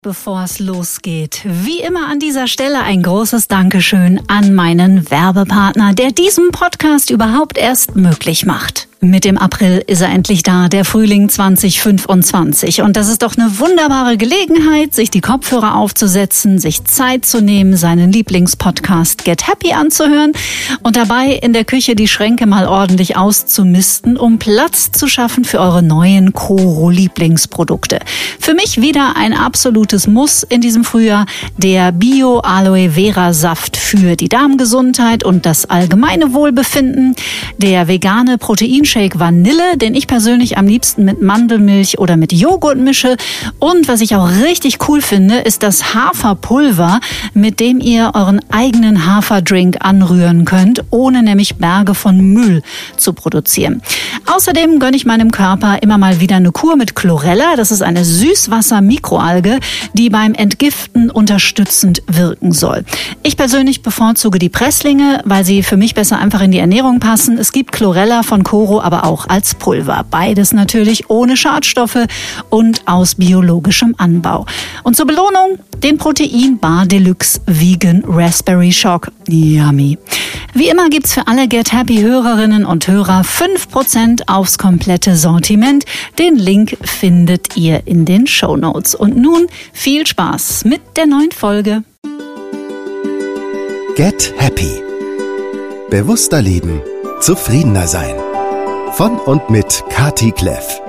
Bevor es losgeht, wie immer an dieser Stelle ein großes Dankeschön an meinen Werbepartner, der diesen Podcast überhaupt erst möglich macht. Mit dem April ist er endlich da, der Frühling 2025. Und das ist doch eine wunderbare Gelegenheit, sich die Kopfhörer aufzusetzen, sich Zeit zu nehmen, seinen Lieblingspodcast Get Happy anzuhören und dabei in der Küche die Schränke mal ordentlich auszumisten, um Platz zu schaffen für eure neuen Koro-Lieblingsprodukte. Für mich wieder ein absolutes Muss in diesem Frühjahr, der Bio-Aloe-Vera-Saft für die Darmgesundheit und das allgemeine Wohlbefinden, der vegane Proteinshake Vanille, den ich persönlich am liebsten mit Mandelmilch oder mit Joghurt mische. Und was ich auch richtig cool finde, ist das Haferpulver, mit dem ihr euren eigenen Haferdrink anrühren könnt, ohne nämlich Berge von Müll zu produzieren. Außerdem gönne ich meinem Körper immer mal wieder eine Kur mit Chlorella. Das ist eine Süßwasser-Mikroalge, die beim Entgiften unterstützend wirken soll. Ich persönlich bevorzuge die Presslinge, weil sie für mich besser einfach in die Ernährung passen. Es gibt Chlorella von Koro, aber auch als Pulver. Beides natürlich ohne Schadstoffe und aus biologischem Anbau. Und zur Belohnung den Protein Bar Deluxe Vegan Raspberry Shock. Yummy. Wie immer gibt's für alle Get Happy Hörerinnen und Hörer 5% aufs komplette Sortiment. Den Link findet ihr in den Shownotes. Und nun viel Spaß mit der neuen Folge. Get Happy. Bewusster leben, zufriedener sein. Von und mit Kati Kleff.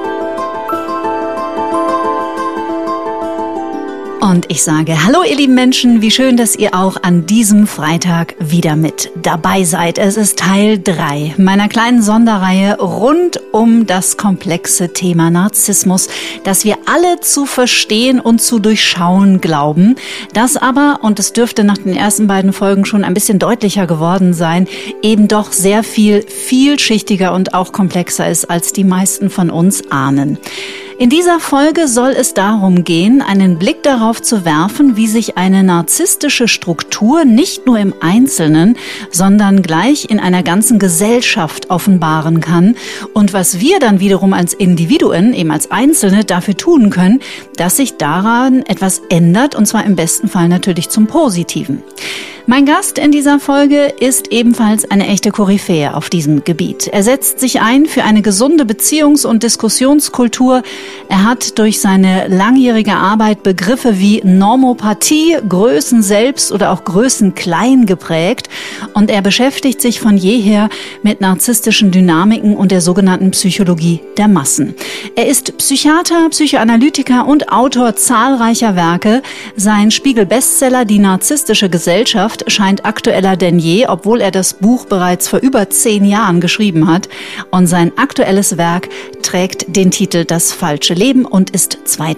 Und ich sage, hallo ihr lieben Menschen, wie schön, dass ihr auch an diesem Freitag wieder mit dabei seid. Es ist Teil 3 meiner kleinen Sonderreihe rund um das komplexe Thema Narzissmus, das wir alle zu verstehen und zu durchschauen glauben, das aber, und es dürfte nach den ersten beiden Folgen schon ein bisschen deutlicher geworden sein, eben doch sehr viel vielschichtiger und auch komplexer ist, als die meisten von uns ahnen. In dieser Folge soll es darum gehen, einen Blick darauf zu werfen, wie sich eine narzisstische Struktur nicht nur im Einzelnen, sondern gleich in einer ganzen Gesellschaft offenbaren kann und was wir dann wiederum als Individuen, eben als Einzelne, dafür tun können, dass sich daran etwas ändert, und zwar im besten Fall natürlich zum Positiven. Mein Gast in dieser Folge ist ebenfalls eine echte Koryphäe auf diesem Gebiet. Er setzt sich ein für eine gesunde Beziehungs- und Diskussionskultur. Er hat durch seine langjährige Arbeit Begriffe wie Normopathie, Größen selbst oder auch Größen klein geprägt. Und er beschäftigt sich von jeher mit narzisstischen Dynamiken und der sogenannten Psychologie der Massen. Er ist Psychiater, Psychoanalytiker und Autor zahlreicher Werke. Sein Spiegel-Bestseller Die narzisstische Gesellschaft scheint aktueller denn je, obwohl er das Buch bereits vor über 10 Jahren geschrieben hat. Und sein aktuelles Werk trägt den Titel Das falsche Leben und ist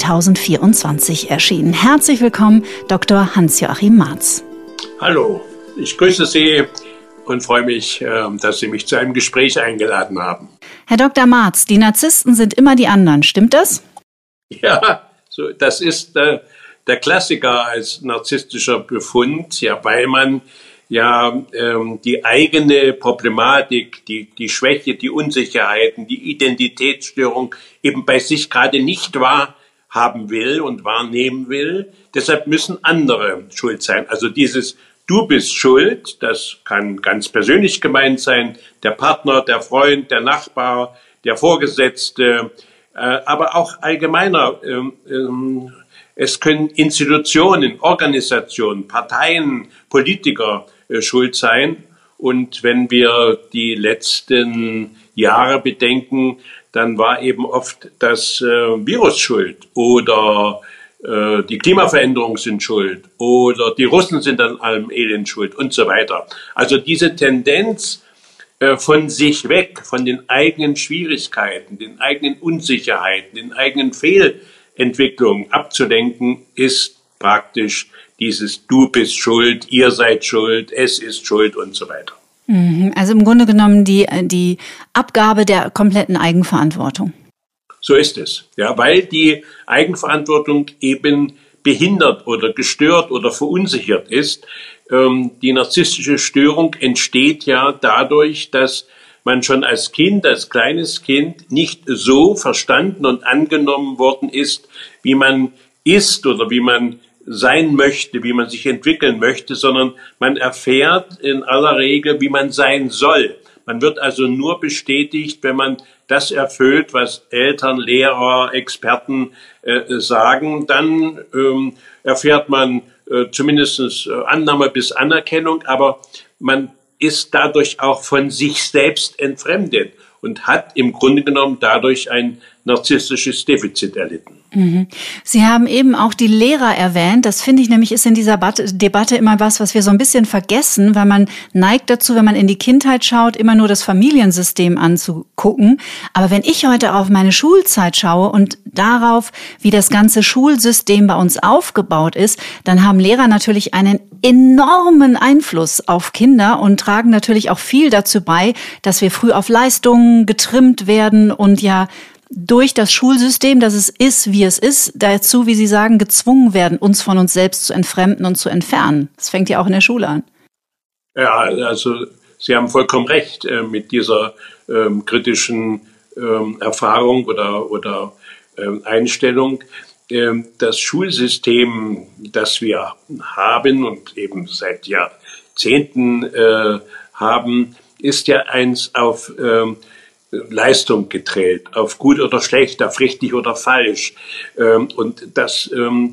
2024 erschienen. Herzlich willkommen, Dr. Hans-Joachim Marz. Hallo, ich grüße Sie und freue mich, dass Sie mich zu einem Gespräch eingeladen haben. Herr Dr. Marz, die Narzissten sind immer die anderen, stimmt das? Ja, so, das ist der Klassiker als narzisstischer Befund, ja, weil man ja die eigene Problematik, die Schwäche, die Unsicherheiten, die Identitätsstörung eben bei sich gerade nicht wahrhaben will und wahrnehmen will. Deshalb müssen andere schuld sein. Also dieses Du bist schuld, das kann ganz persönlich gemeint sein, der Partner, der Freund, der Nachbar, der Vorgesetzte, aber auch allgemeiner. Es können Institutionen, Organisationen, Parteien, Politiker schuld sein. Und wenn wir die letzten Jahre bedenken, dann war eben oft das Virus schuld oder die Klimaveränderungen sind schuld oder die Russen sind an allem Elend schuld und so weiter. Also diese Tendenz von sich weg, von den eigenen Schwierigkeiten, den eigenen Unsicherheiten, den eigenen Fehlentwicklungen abzulenken, ist praktisch dieses Du bist schuld, ihr seid schuld, es ist schuld und so weiter. Also im Grunde genommen die Abgabe der kompletten Eigenverantwortung. So ist es, ja, weil die Eigenverantwortung eben behindert oder gestört oder verunsichert ist. Die narzisstische Störung entsteht ja dadurch, dass man schon als Kind, als kleines Kind nicht so verstanden und angenommen worden ist, wie man ist oder wie man sein möchte, wie man sich entwickeln möchte, sondern man erfährt in aller Regel, wie man sein soll. Man wird also nur bestätigt, wenn man das erfüllt, was Eltern, Lehrer, Experten sagen. Dann erfährt man zumindest Annahme bis Anerkennung, aber man ist dadurch auch von sich selbst entfremdet und hat im Grunde genommen dadurch ein narzisstisches Defizit erlitten. Sie haben eben auch die Lehrer erwähnt. Das finde ich nämlich ist in dieser Debatte immer was wir so ein bisschen vergessen, weil man neigt dazu, wenn man in die Kindheit schaut, immer nur das Familiensystem anzugucken. Aber wenn ich heute auf meine Schulzeit schaue und darauf, wie das ganze Schulsystem bei uns aufgebaut ist, dann haben Lehrer natürlich einen enormen Einfluss auf Kinder und tragen natürlich auch viel dazu bei, dass wir früh auf Leistungen getrimmt werden und ja durch das Schulsystem, dass es ist, wie es ist, dazu, wie Sie sagen, gezwungen werden, uns von uns selbst zu entfremden und zu entfernen. Das fängt ja auch in der Schule an. Ja, also Sie haben vollkommen recht mit dieser kritischen Erfahrung oder Einstellung. Das Schulsystem, das wir haben und eben seit Jahrzehnten haben, ist ja eins auf Leistung gedreht, auf gut oder schlecht, auf richtig oder falsch. Und das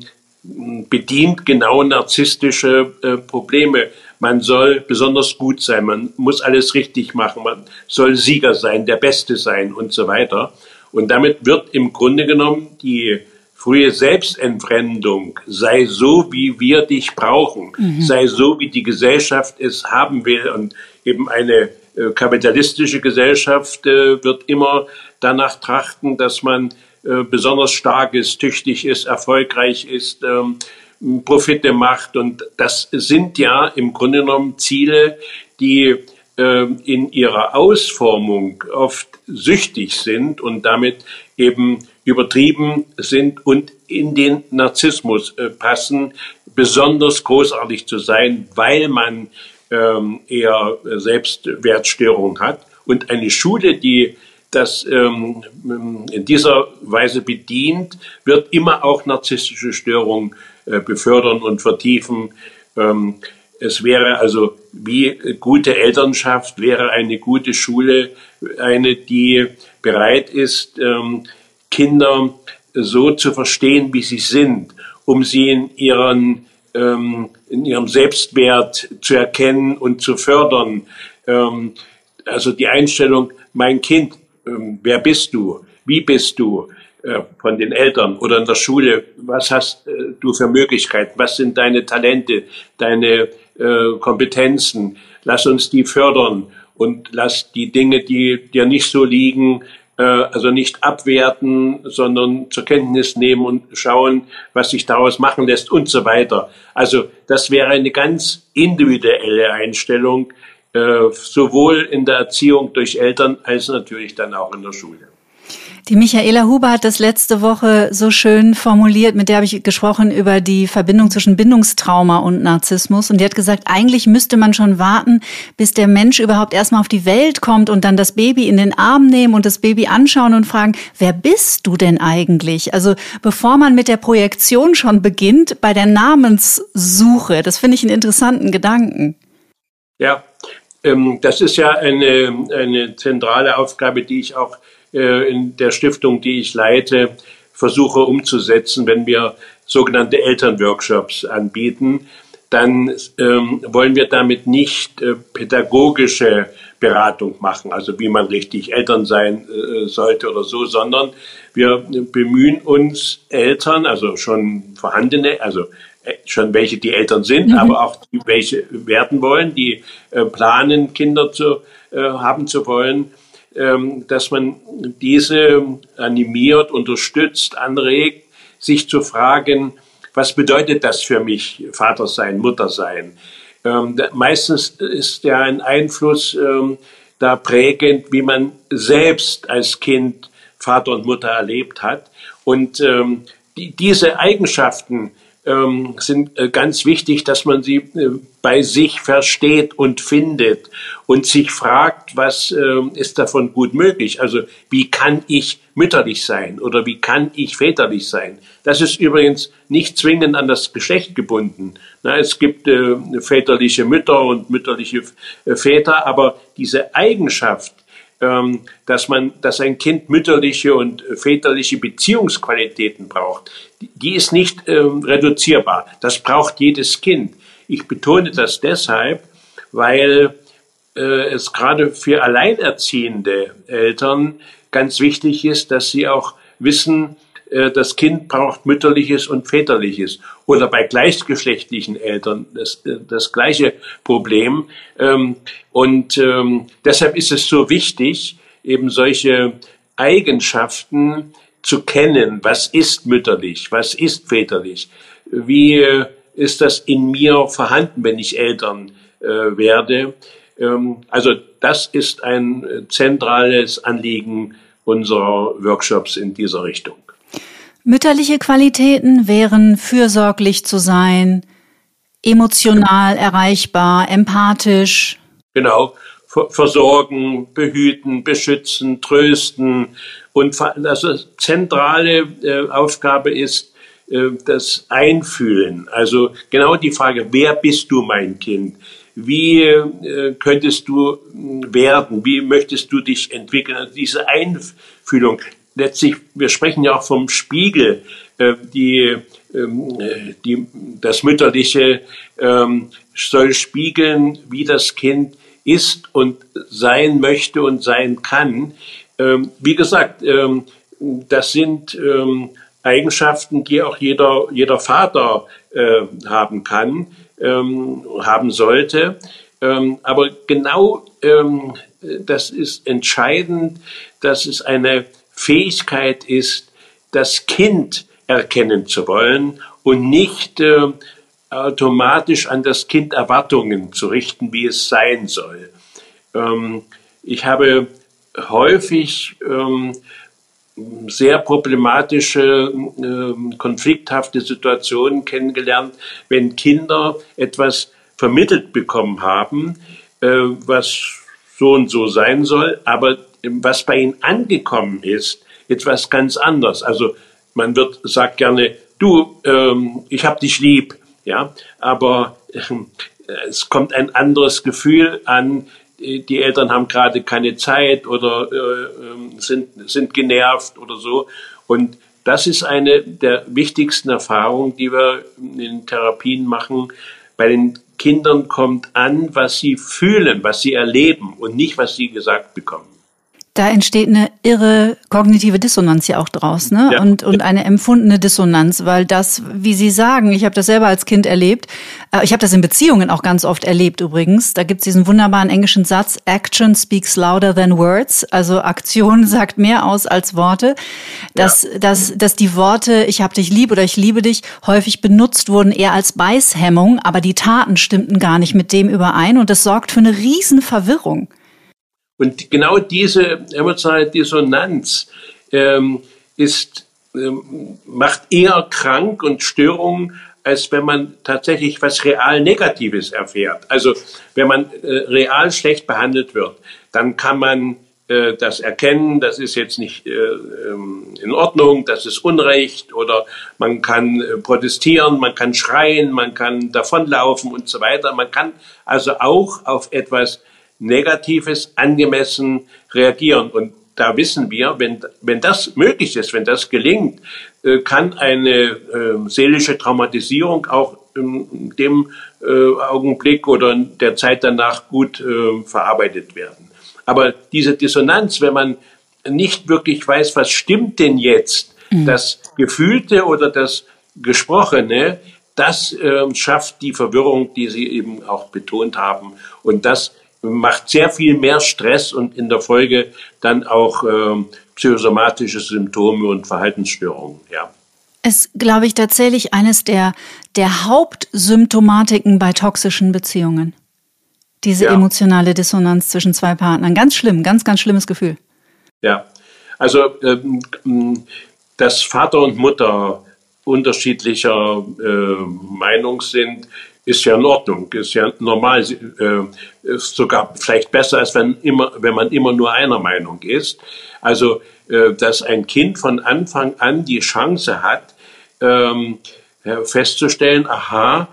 bedient genau narzisstische Probleme. Man soll besonders gut sein, man muss alles richtig machen, man soll Sieger sein, der Beste sein und so weiter. Und damit wird im Grunde genommen die frühe Selbstentfremdung, sei so, wie wir dich brauchen, sei so, wie die Gesellschaft es haben will. Und eben eine kapitalistische Gesellschaft wird immer danach trachten, dass man besonders stark ist, tüchtig ist, erfolgreich ist, Profite macht. Und das sind ja im Grunde genommen Ziele, die in ihrer Ausformung oft süchtig sind und damit eben übertrieben sind und in den Narzissmus passen, besonders großartig zu sein, weil man eher Selbstwertstörung hat. Und eine Schule, die das in dieser Weise bedient, wird immer auch narzisstische Störungen befördern und vertiefen. Es wäre also wie gute Elternschaft, wäre eine gute Schule eine, die bereit ist, Kinder so zu verstehen, wie sie sind, um sie in ihrem Selbstwert zu erkennen und zu fördern. Also die Einstellung, mein Kind, wer bist du? Wie bist du? Von den Eltern oder in der Schule, was hast du für Möglichkeiten? Was sind deine Talente, deine Kompetenzen? Lass uns die fördern und lass die Dinge, die dir nicht so liegen, also nicht abwerten, sondern zur Kenntnis nehmen und schauen, was sich daraus machen lässt und so weiter. Also das wäre eine ganz individuelle Einstellung, sowohl in der Erziehung durch Eltern als natürlich dann auch in der Schule. Die Michaela Huber hat das letzte Woche so schön formuliert, mit der habe ich gesprochen über die Verbindung zwischen Bindungstrauma und Narzissmus. Und die hat gesagt, eigentlich müsste man schon warten, bis der Mensch überhaupt erstmal auf die Welt kommt und dann das Baby in den Arm nehmen und das Baby anschauen und fragen, wer bist du denn eigentlich? Also bevor man mit der Projektion schon beginnt, bei der Namenssuche. Das finde ich einen interessanten Gedanken. Ja, das ist ja eine zentrale Aufgabe, die ich auch in der Stiftung, die ich leite, versuche umzusetzen, wenn wir sogenannte Elternworkshops anbieten, dann wollen wir damit nicht pädagogische Beratung machen, also wie man richtig Eltern sein sollte oder so, sondern wir bemühen uns Eltern, also schon vorhandene, also schon welche die Eltern sind, aber auch die, welche werden wollen, die planen, Kinder haben zu wollen, dass man diese animiert, unterstützt, anregt, sich zu fragen, was bedeutet das für mich, Vater sein, Mutter sein? Meistens ist ja ein Einfluss da prägend, wie man selbst als Kind Vater und Mutter erlebt hat. Und diese Eigenschaften sind ganz wichtig, dass man sie bei sich versteht und findet und sich fragt, was ist davon gut möglich? Also wie kann ich mütterlich sein oder wie kann ich väterlich sein? Das ist übrigens nicht zwingend an das Geschlecht gebunden. Es gibt väterliche Mütter und mütterliche Väter, aber diese Eigenschaft, dass ein Kind mütterliche und väterliche Beziehungsqualitäten braucht, die ist nicht reduzierbar. Das braucht jedes Kind. Ich betone das deshalb, weil es gerade für alleinerziehende Eltern ganz wichtig ist, dass sie auch wissen, das Kind braucht mütterliches und väterliches. Oder bei gleichgeschlechtlichen Eltern das gleiche Problem. Deshalb ist es so wichtig, eben solche Eigenschaften zu kennen. Was ist mütterlich? Was ist väterlich? Wie ist das in mir vorhanden, wenn ich Eltern werde? Also das ist ein zentrales Anliegen unserer Workshops in dieser Richtung. Mütterliche Qualitäten wären fürsorglich zu sein, emotional erreichbar, empathisch. Genau, versorgen, behüten, beschützen, trösten. Und also zentrale Aufgabe ist das Einfühlen. Also genau die Frage, wer bist du, mein Kind? Wie könntest du werden? Wie möchtest du dich entwickeln? Also diese Einfühlung. Letztlich, wir sprechen ja auch vom Spiegel, das Mütterliche soll spiegeln, wie das Kind ist und sein möchte und sein kann. Wie gesagt, das sind Eigenschaften, die auch jeder Vater haben kann, haben sollte. Aber genau das ist entscheidend, dass es eine Fähigkeit ist, das Kind erkennen zu wollen und nicht automatisch an das Kind Erwartungen zu richten, wie es sein soll. Ich habe häufig sehr problematische, konflikthafte Situationen kennengelernt, wenn Kinder etwas vermittelt bekommen haben, was so und so sein soll, aber was bei ihnen angekommen ist, etwas ganz anderes. Also man sagt gerne, du, ich hab dich lieb, ja, aber es kommt ein anderes Gefühl an. Die Eltern haben gerade keine Zeit oder sind genervt oder so. Und das ist eine der wichtigsten Erfahrungen, die wir in Therapien machen. Bei den Kindern kommt an, was sie fühlen, was sie erleben und nicht, was sie gesagt bekommen. Da entsteht eine irre kognitive Dissonanz ja auch draus, ne? Ja. Und eine empfundene Dissonanz, weil das, wie Sie sagen, ich habe das selber als Kind erlebt, ich habe das in Beziehungen auch ganz oft erlebt übrigens, da gibt's diesen wunderbaren englischen Satz, Action speaks louder than words, also Aktion sagt mehr aus als Worte, dass die Worte, ich hab dich lieb oder ich liebe dich, häufig benutzt wurden eher als Beißhemmung, aber die Taten stimmten gar nicht mit dem überein und das sorgt für eine riesen Verwirrung. Und genau diese emotionale Dissonanz macht eher krank und Störungen, als wenn man tatsächlich was real Negatives erfährt. Also wenn man real schlecht behandelt wird, dann kann man das erkennen, das ist jetzt nicht in Ordnung, das ist Unrecht, oder man kann protestieren, man kann schreien, man kann davonlaufen und so weiter. Man kann also auch auf etwas Negatives angemessen reagieren. Und da wissen wir, wenn das möglich ist, wenn das gelingt, kann eine seelische Traumatisierung auch in dem Augenblick oder in der Zeit danach gut verarbeitet werden. Aber diese Dissonanz, wenn man nicht wirklich weiß, was stimmt denn jetzt, das Gefühlte oder das Gesprochene, das schafft die Verwirrung, die Sie eben auch betont haben. Und das macht sehr viel mehr Stress und in der Folge dann auch psychosomatische Symptome und Verhaltensstörungen, ja. Ist, glaube ich, tatsächlich eines der Hauptsymptomatiken bei toxischen Beziehungen. Diese emotionale Dissonanz zwischen zwei Partnern. Ganz schlimm, ganz, ganz schlimmes Gefühl. Ja, also dass Vater und Mutter unterschiedlicher Meinung sind, ist ja in Ordnung, ist ja normal, ist sogar vielleicht besser, als wenn man immer nur einer Meinung ist. Also, dass ein Kind von Anfang an die Chance hat, festzustellen, aha,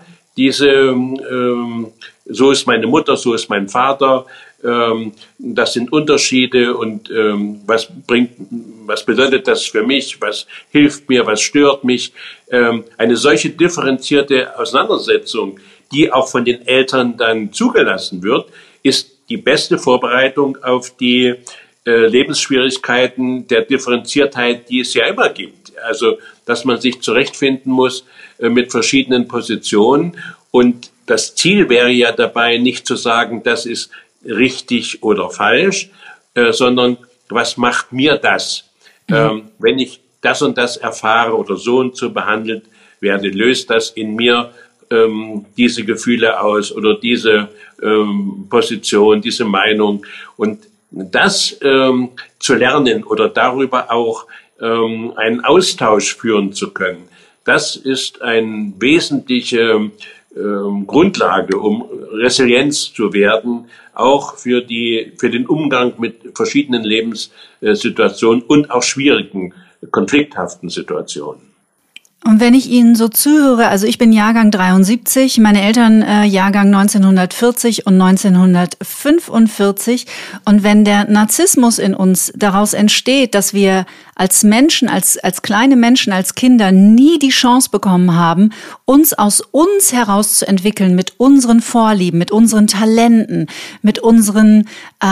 so ist meine Mutter, so ist mein Vater, das sind Unterschiede und was bedeutet das für mich, was hilft mir, was stört mich. Eine solche differenzierte Auseinandersetzung, die auch von den Eltern dann zugelassen wird, ist die beste Vorbereitung auf die Lebensschwierigkeiten der Differenziertheit, die es ja immer gibt. Also, dass man sich zurechtfinden muss mit verschiedenen Positionen. Und das Ziel wäre ja dabei, nicht zu sagen, das ist richtig oder falsch, sondern was macht mir das? Wenn ich das und das erfahre oder so und so behandelt werde, löst das in mir diese Gefühle aus oder diese Position, diese Meinung. Und das zu lernen oder darüber auch einen Austausch führen zu können, das ist eine wesentliche Grundlage, um Resilienz zu werden, auch für den Umgang mit verschiedenen Lebenssituationen und auch schwierigen, konflikthaften Situationen. Und wenn ich Ihnen so zuhöre, also ich bin Jahrgang 73, meine Eltern Jahrgang 1940 und 1945. Und wenn der Narzissmus in uns daraus entsteht, dass wir als Menschen, als kleine Menschen, als Kinder nie die Chance bekommen haben, uns aus uns heraus zu entwickeln mit unseren Vorlieben, mit unseren Talenten, mit unserer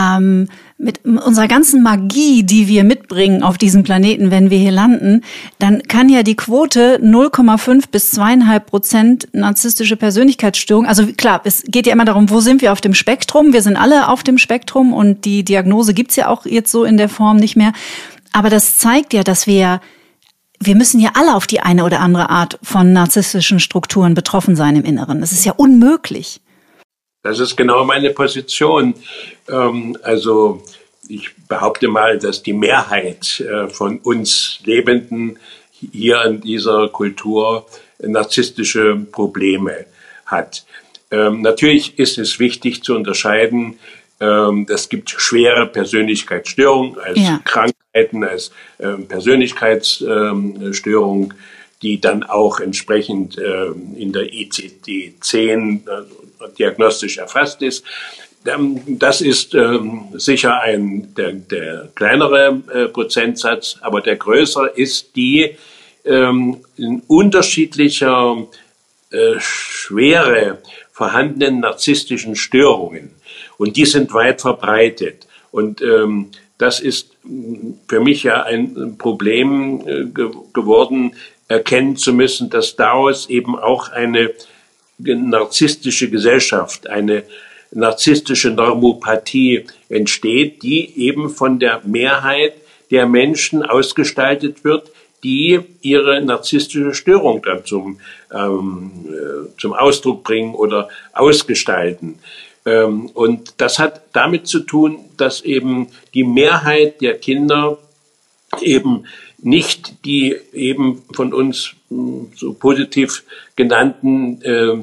ganzen Magie, die wir mitbringen auf diesem Planeten, wenn wir hier landen, dann kann ja die Quote 0,5 bis 2,5% narzisstische Persönlichkeitsstörung, also klar, es geht ja immer darum, wo sind wir auf dem Spektrum? Wir sind alle auf dem Spektrum und die Diagnose gibt's ja auch jetzt so in der Form nicht mehr. Aber das zeigt ja, dass wir müssen ja alle auf die eine oder andere Art von narzisstischen Strukturen betroffen sein im Inneren. Das ist ja unmöglich. Das ist genau meine Position. Also ich behaupte mal, dass die Mehrheit von uns Lebenden hier in dieser Kultur narzisstische Probleme hat. Natürlich ist es wichtig zu unterscheiden, es gibt schwere Persönlichkeitsstörungen als Krankheiten, als Persönlichkeitsstörungen, die dann auch entsprechend in der ICD-10 diagnostisch erfasst ist. Das ist sicher der kleinere Prozentsatz, aber der größere ist die in unterschiedlicher Schwere vorhandenen narzisstischen Störungen. Und die sind weit verbreitet. Und das ist für mich ja ein Problem geworden, erkennen zu müssen, dass daraus eben auch eine narzisstische Gesellschaft, eine narzisstische Normopathie entsteht, die eben von der Mehrheit der Menschen ausgestaltet wird, die ihre narzisstische Störung dann zum Ausdruck bringen oder ausgestalten. Und das hat damit zu tun, dass eben die Mehrheit der Kinder eben nicht die eben von uns so positiv genannten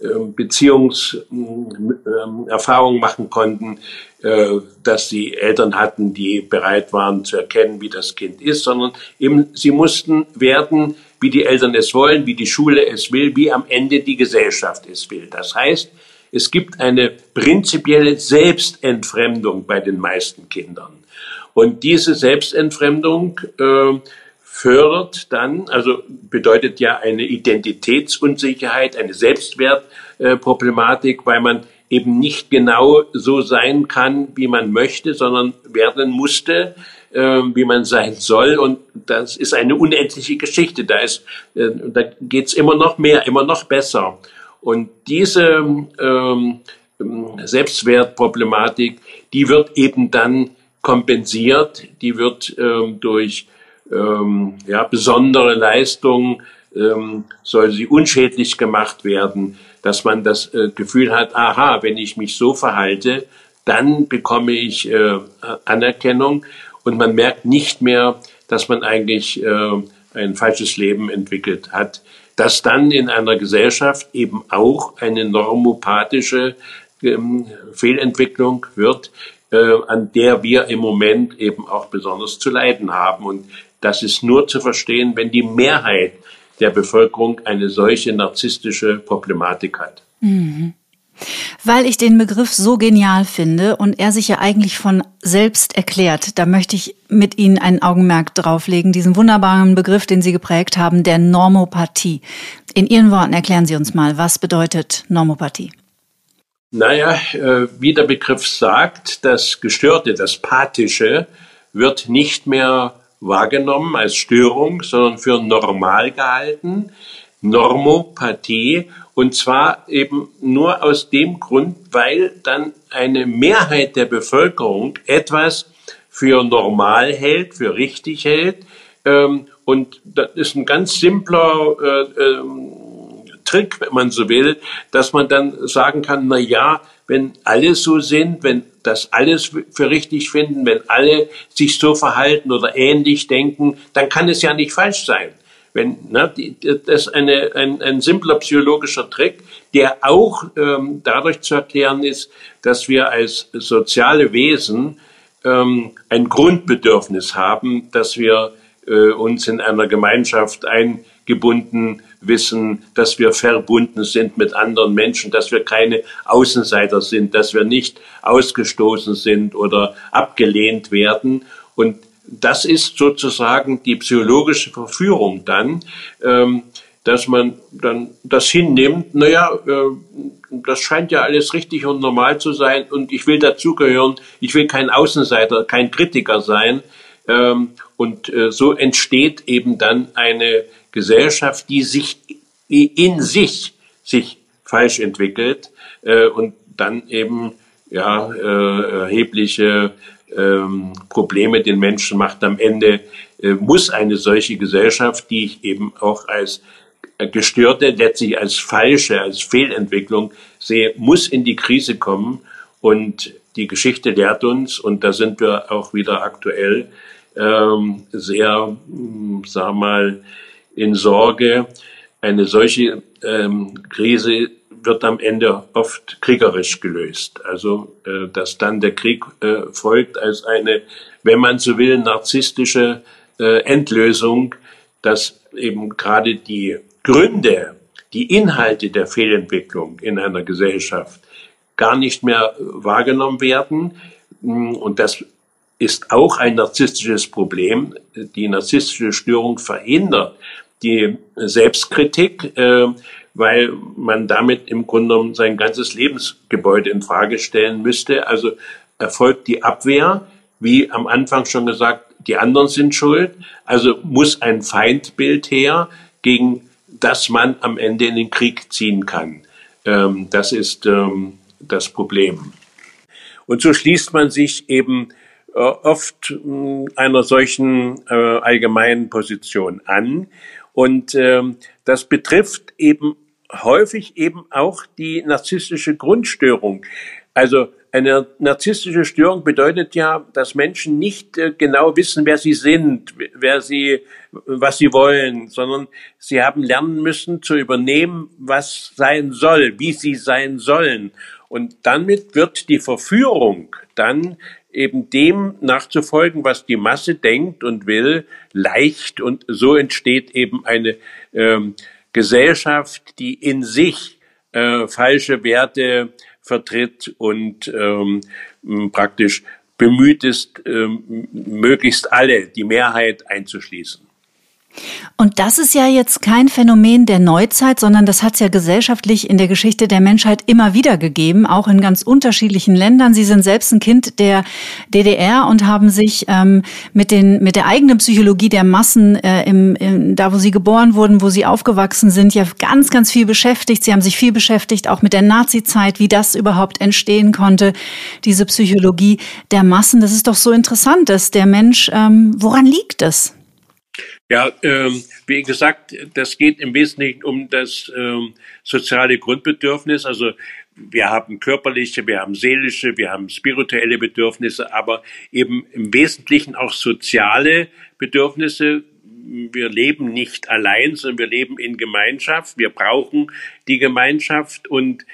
Beziehungserfahrungen machen konnten, dass sie Eltern hatten, die bereit waren zu erkennen, wie das Kind ist, sondern eben sie mussten werden, wie die Eltern es wollen, wie die Schule es will, wie am Ende die Gesellschaft es will. Das heißt, es gibt eine prinzipielle Selbstentfremdung bei den meisten Kindern. Und diese Selbstentfremdung fördert dann, also bedeutet ja eine Identitätsunsicherheit, eine Selbstwertproblematik, weil man eben nicht genau so sein kann, wie man möchte, sondern werden musste, wie man sein soll. Und das ist eine unendliche Geschichte. Da geht's immer noch mehr, immer noch besser. Und diese Selbstwertproblematik, die wird eben dann kompensiert, die wird durch besondere Leistungen, soll sie unschädlich gemacht werden, dass man das Gefühl hat, aha, wenn ich mich so verhalte, dann bekomme ich Anerkennung und man merkt nicht mehr, dass man eigentlich ein falsches Leben entwickelt hat, dass dann in einer Gesellschaft eben auch eine normopathische Fehlentwicklung wird, an der wir im Moment eben auch besonders zu leiden haben. Und das ist nur zu verstehen, wenn die Mehrheit der Bevölkerung eine solche narzisstische Problematik hat. Mhm. Weil ich den Begriff so genial finde und er sich ja eigentlich von selbst erklärt, da möchte ich mit Ihnen ein Augenmerk drauflegen, diesen wunderbaren Begriff, den Sie geprägt haben, der Normopathie. In Ihren Worten erklären Sie uns mal, was bedeutet Normopathie? Naja, wie der Begriff sagt, das Gestörte, das Pathische wird nicht mehr wahrgenommen als Störung, sondern für normal gehalten. Normopathie, und zwar eben nur aus dem Grund, weil dann eine Mehrheit der Bevölkerung etwas für normal hält, für richtig hält. Und das ist ein ganz simpler Trick, wenn man so will, dass man dann sagen kann, na ja, wenn alle so sind, wenn das alles für richtig finden, wenn alle sich so verhalten oder ähnlich denken, dann kann es ja nicht falsch sein. Das ist ein simpler psychologischer Trick, der auch dadurch zu erklären ist, dass wir als soziale Wesen ein Grundbedürfnis haben, dass wir uns in einer Gemeinschaft eingebunden wissen, dass wir verbunden sind mit anderen Menschen, dass wir keine Außenseiter sind, dass wir nicht ausgestoßen sind oder abgelehnt werden. Und das ist sozusagen die psychologische Verführung dann, dass man dann das hinnimmt, das scheint ja alles richtig und normal zu sein und ich will dazugehören, ich will kein Außenseiter, kein Kritiker sein. Und so entsteht eben dann eine Gesellschaft, die sich in sich falsch entwickelt und dann eben erhebliche Probleme den Menschen macht. Am Ende muss eine solche Gesellschaft, die ich eben auch als gestörte, letztlich als falsche, als Fehlentwicklung sehe, muss in die Krise kommen. Und die Geschichte lehrt uns, und da sind wir auch wieder aktuell, sehr, sagen wir mal, in Sorge. Eine solche Krise wird am Ende oft kriegerisch gelöst. Also, dass dann der Krieg folgt als eine, wenn man so will, narzisstische Endlösung, dass eben gerade die Gründe, die Inhalte der Fehlentwicklung in einer Gesellschaft gar nicht mehr wahrgenommen werden. Und das ist auch ein narzisstisches Problem. Die narzisstische Störung verhindert die Selbstkritik, weil man damit im Grunde genommen sein ganzes Lebensgebäude in Frage stellen müsste. Also erfolgt die Abwehr, wie am Anfang schon gesagt, die anderen sind schuld. Also muss ein Feindbild her, gegen das man am Ende in den Krieg ziehen kann. Das ist das Problem. Und so schließt man sich eben oft einer solchen allgemeinen Position an. Und das betrifft eben häufig eben auch die narzisstische Grundstörung. Also eine narzisstische Störung bedeutet ja, dass Menschen nicht genau wissen, wer sie sind, was sie wollen, sondern sie haben lernen müssen zu übernehmen, was sein soll, wie sie sein sollen. Und damit wird die Verführung dann eben dem nachzufolgen, was die Masse denkt und will, leicht. Und so entsteht eben eine Gesellschaft, die in sich falsche Werte vertritt und praktisch bemüht ist, möglichst alle, die Mehrheit einzuschließen. Und das ist ja jetzt kein Phänomen der Neuzeit, sondern das hat es ja gesellschaftlich in der Geschichte der Menschheit immer wieder gegeben, auch in ganz unterschiedlichen Ländern. Sie sind selbst ein Kind der DDR und haben sich mit der eigenen Psychologie der Massen, da wo sie geboren wurden, wo sie aufgewachsen sind, ja ganz, ganz viel beschäftigt. Sie haben sich viel beschäftigt, auch mit der Nazi-Zeit, wie das überhaupt entstehen konnte, diese Psychologie der Massen. Das ist doch so interessant, dass der Mensch, woran liegt es? Ja, wie gesagt, das geht im Wesentlichen um das soziale Grundbedürfnis. Also wir haben körperliche, wir haben seelische, wir haben spirituelle Bedürfnisse, aber eben im Wesentlichen auch soziale Bedürfnisse, wir leben nicht allein, sondern wir leben in Gemeinschaft. Wir brauchen die Gemeinschaft und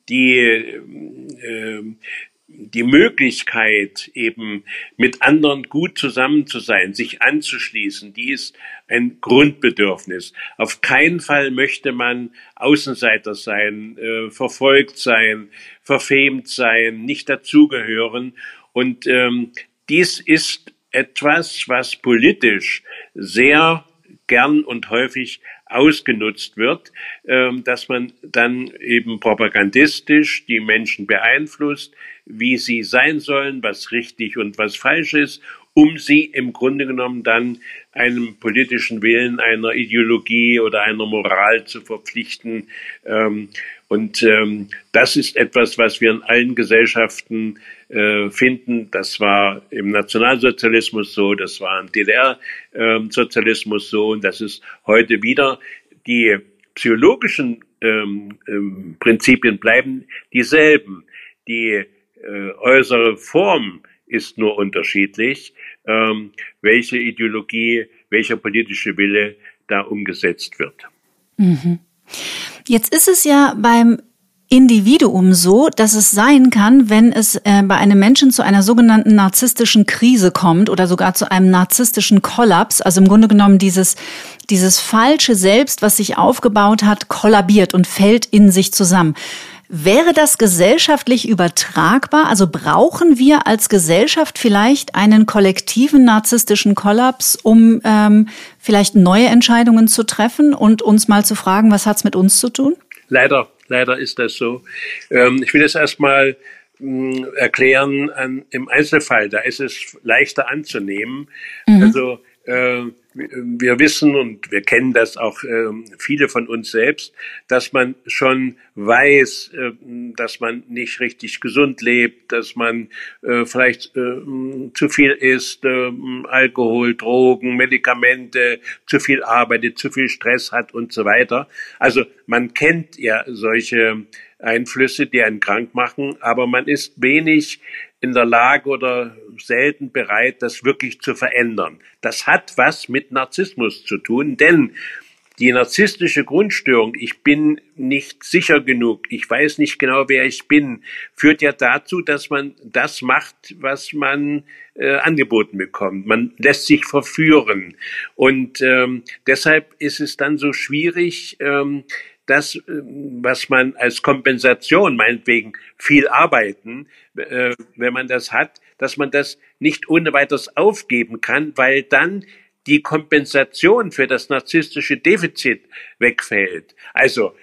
die Möglichkeit, eben mit anderen gut zusammen zu sein, sich anzuschließen, die ist ein Grundbedürfnis. Auf keinen Fall möchte man Außenseiter sein, verfolgt sein, verfemt sein, nicht dazugehören. Und dies ist etwas, was politisch sehr gern und häufig ausgenutzt wird, dass man dann eben propagandistisch die Menschen beeinflusst, wie sie sein sollen, was richtig und was falsch ist, um sie im Grunde genommen dann einem politischen Willen, einer Ideologie oder einer Moral zu verpflichten. Das ist etwas, was wir in allen Gesellschaften finden. Das war im Nationalsozialismus so, das war im DDR-Sozialismus so und das ist heute wieder. Die psychologischen Prinzipien bleiben dieselben. Die äußere Form ist nur unterschiedlich, welche Ideologie, welcher politische Wille da umgesetzt wird. Mhm. Jetzt ist es ja beim Individuum so, dass es sein kann, wenn es bei einem Menschen zu einer sogenannten narzisstischen Krise kommt oder sogar zu einem narzisstischen Kollaps, also im Grunde genommen dieses falsche Selbst, was sich aufgebaut hat, kollabiert und fällt in sich zusammen. Wäre das gesellschaftlich übertragbar? Also brauchen wir als Gesellschaft vielleicht einen kollektiven narzisstischen Kollaps, um vielleicht neue Entscheidungen zu treffen und uns mal zu fragen, was hat's mit uns zu tun? Leider ist das so. Ich will das erstmal erklären im Einzelfall. Da ist es leichter anzunehmen. Mhm. Also wir wissen und wir kennen das auch viele von uns selbst, dass man schon weiß, dass man nicht richtig gesund lebt, dass man vielleicht zu viel isst, Alkohol, Drogen, Medikamente, zu viel arbeitet, zu viel Stress hat und so weiter. Also man kennt ja solche Einflüsse, die einen krank machen, aber man ist wenig in der Lage oder selten bereit, das wirklich zu verändern. Das hat was mit Narzissmus zu tun, denn die narzisstische Grundstörung, ich bin nicht sicher genug, ich weiß nicht genau, wer ich bin, führt ja dazu, dass man das macht, was man angeboten bekommt. Man lässt sich verführen. Und deshalb ist es dann so schwierig, das, was man als Kompensation, meinetwegen viel arbeiten, wenn man das hat, dass man das nicht ohne weiteres aufgeben kann, weil dann die Kompensation für das narzisstische Defizit wegfällt. Also,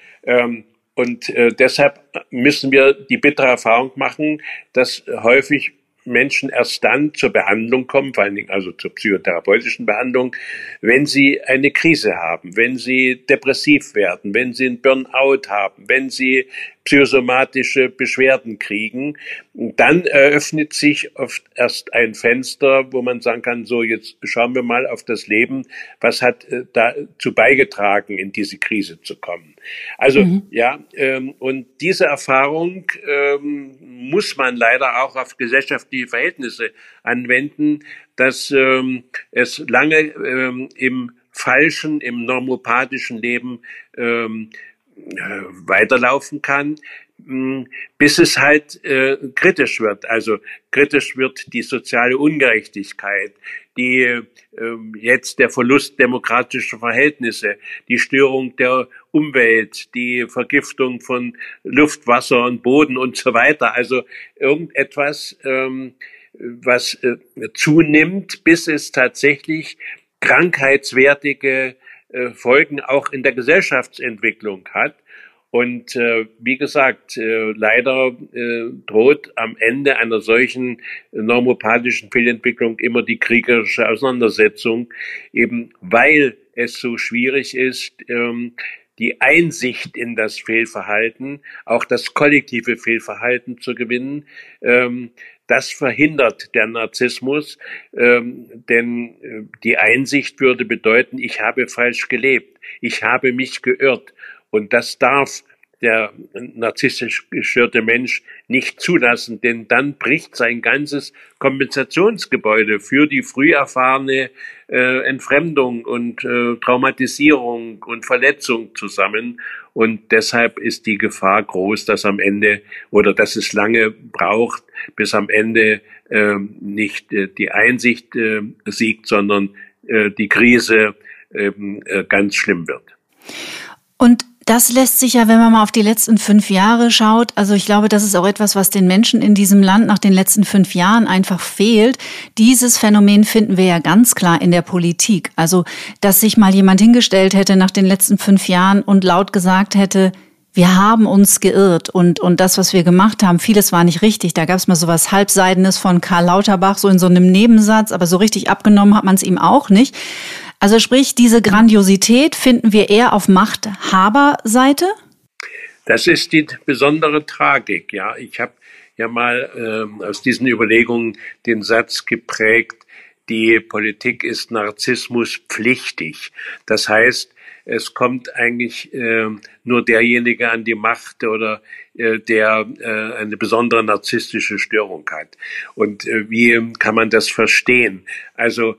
deshalb müssen wir die bittere Erfahrung machen, dass häufig Menschen erst dann zur Behandlung kommen, vor allen Dingen also zur psychotherapeutischen Behandlung, wenn sie eine Krise haben, wenn sie depressiv werden, wenn sie einen Burnout haben, wenn sie psychosomatische Beschwerden kriegen. Dann eröffnet sich oft erst ein Fenster, wo man sagen kann, so jetzt schauen wir mal auf das Leben, was hat dazu beigetragen, in diese Krise zu kommen. Also und diese Erfahrung muss man leider auch auf gesellschaftliche Verhältnisse anwenden, dass es lange im falschen, im normopathischen Leben weiterlaufen kann, bis es halt kritisch wird. Also kritisch wird die soziale Ungerechtigkeit, jetzt der Verlust demokratischer Verhältnisse, die Störung der Umwelt, die Vergiftung von Luft, Wasser und Boden und so weiter. Also irgendetwas, was zunimmt, bis es tatsächlich krankheitswertige Folgen auch in der Gesellschaftsentwicklung hat. Und wie gesagt, leider droht am Ende einer solchen normopathischen Fehlentwicklung immer die kriegerische Auseinandersetzung, eben weil es so schwierig ist, die Einsicht in das Fehlverhalten, auch das kollektive Fehlverhalten zu gewinnen. Das verhindert der Narzissmus, denn die Einsicht würde bedeuten, ich habe falsch gelebt, ich habe mich geirrt. Und das darf der narzisstisch gestörte Mensch nicht zulassen, denn dann bricht sein ganzes Kompensationsgebäude für die früh erfahrene Entfremdung und Traumatisierung und Verletzung zusammen. Und deshalb ist die Gefahr groß, dass am Ende oder dass es lange braucht, bis am Ende nicht die Einsicht siegt, sondern die Krise ganz schlimm wird. Und das lässt sich ja, wenn man mal auf die letzten 5 Jahre schaut, also ich glaube, das ist auch etwas, was den Menschen in diesem Land nach den letzten 5 Jahren einfach fehlt. Dieses Phänomen finden wir ja ganz klar in der Politik. Also, dass sich mal jemand hingestellt hätte nach den letzten 5 Jahren und laut gesagt hätte, wir haben uns geirrt und das, was wir gemacht haben, vieles war nicht richtig. Da gab es mal so was Halbseidenes von Karl Lauterbach, so in so einem Nebensatz, aber so richtig abgenommen hat man es ihm auch nicht. Also sprich, diese Grandiosität finden wir eher auf Machthaberseite? Das ist die besondere Tragik, ja. Ich habe ja mal aus diesen Überlegungen den Satz geprägt, die Politik ist Narzissmus pflichtig. Das heißt, es kommt eigentlich nur derjenige an die Macht oder der eine besondere narzisstische Störung hat. Und wie kann man das verstehen? Also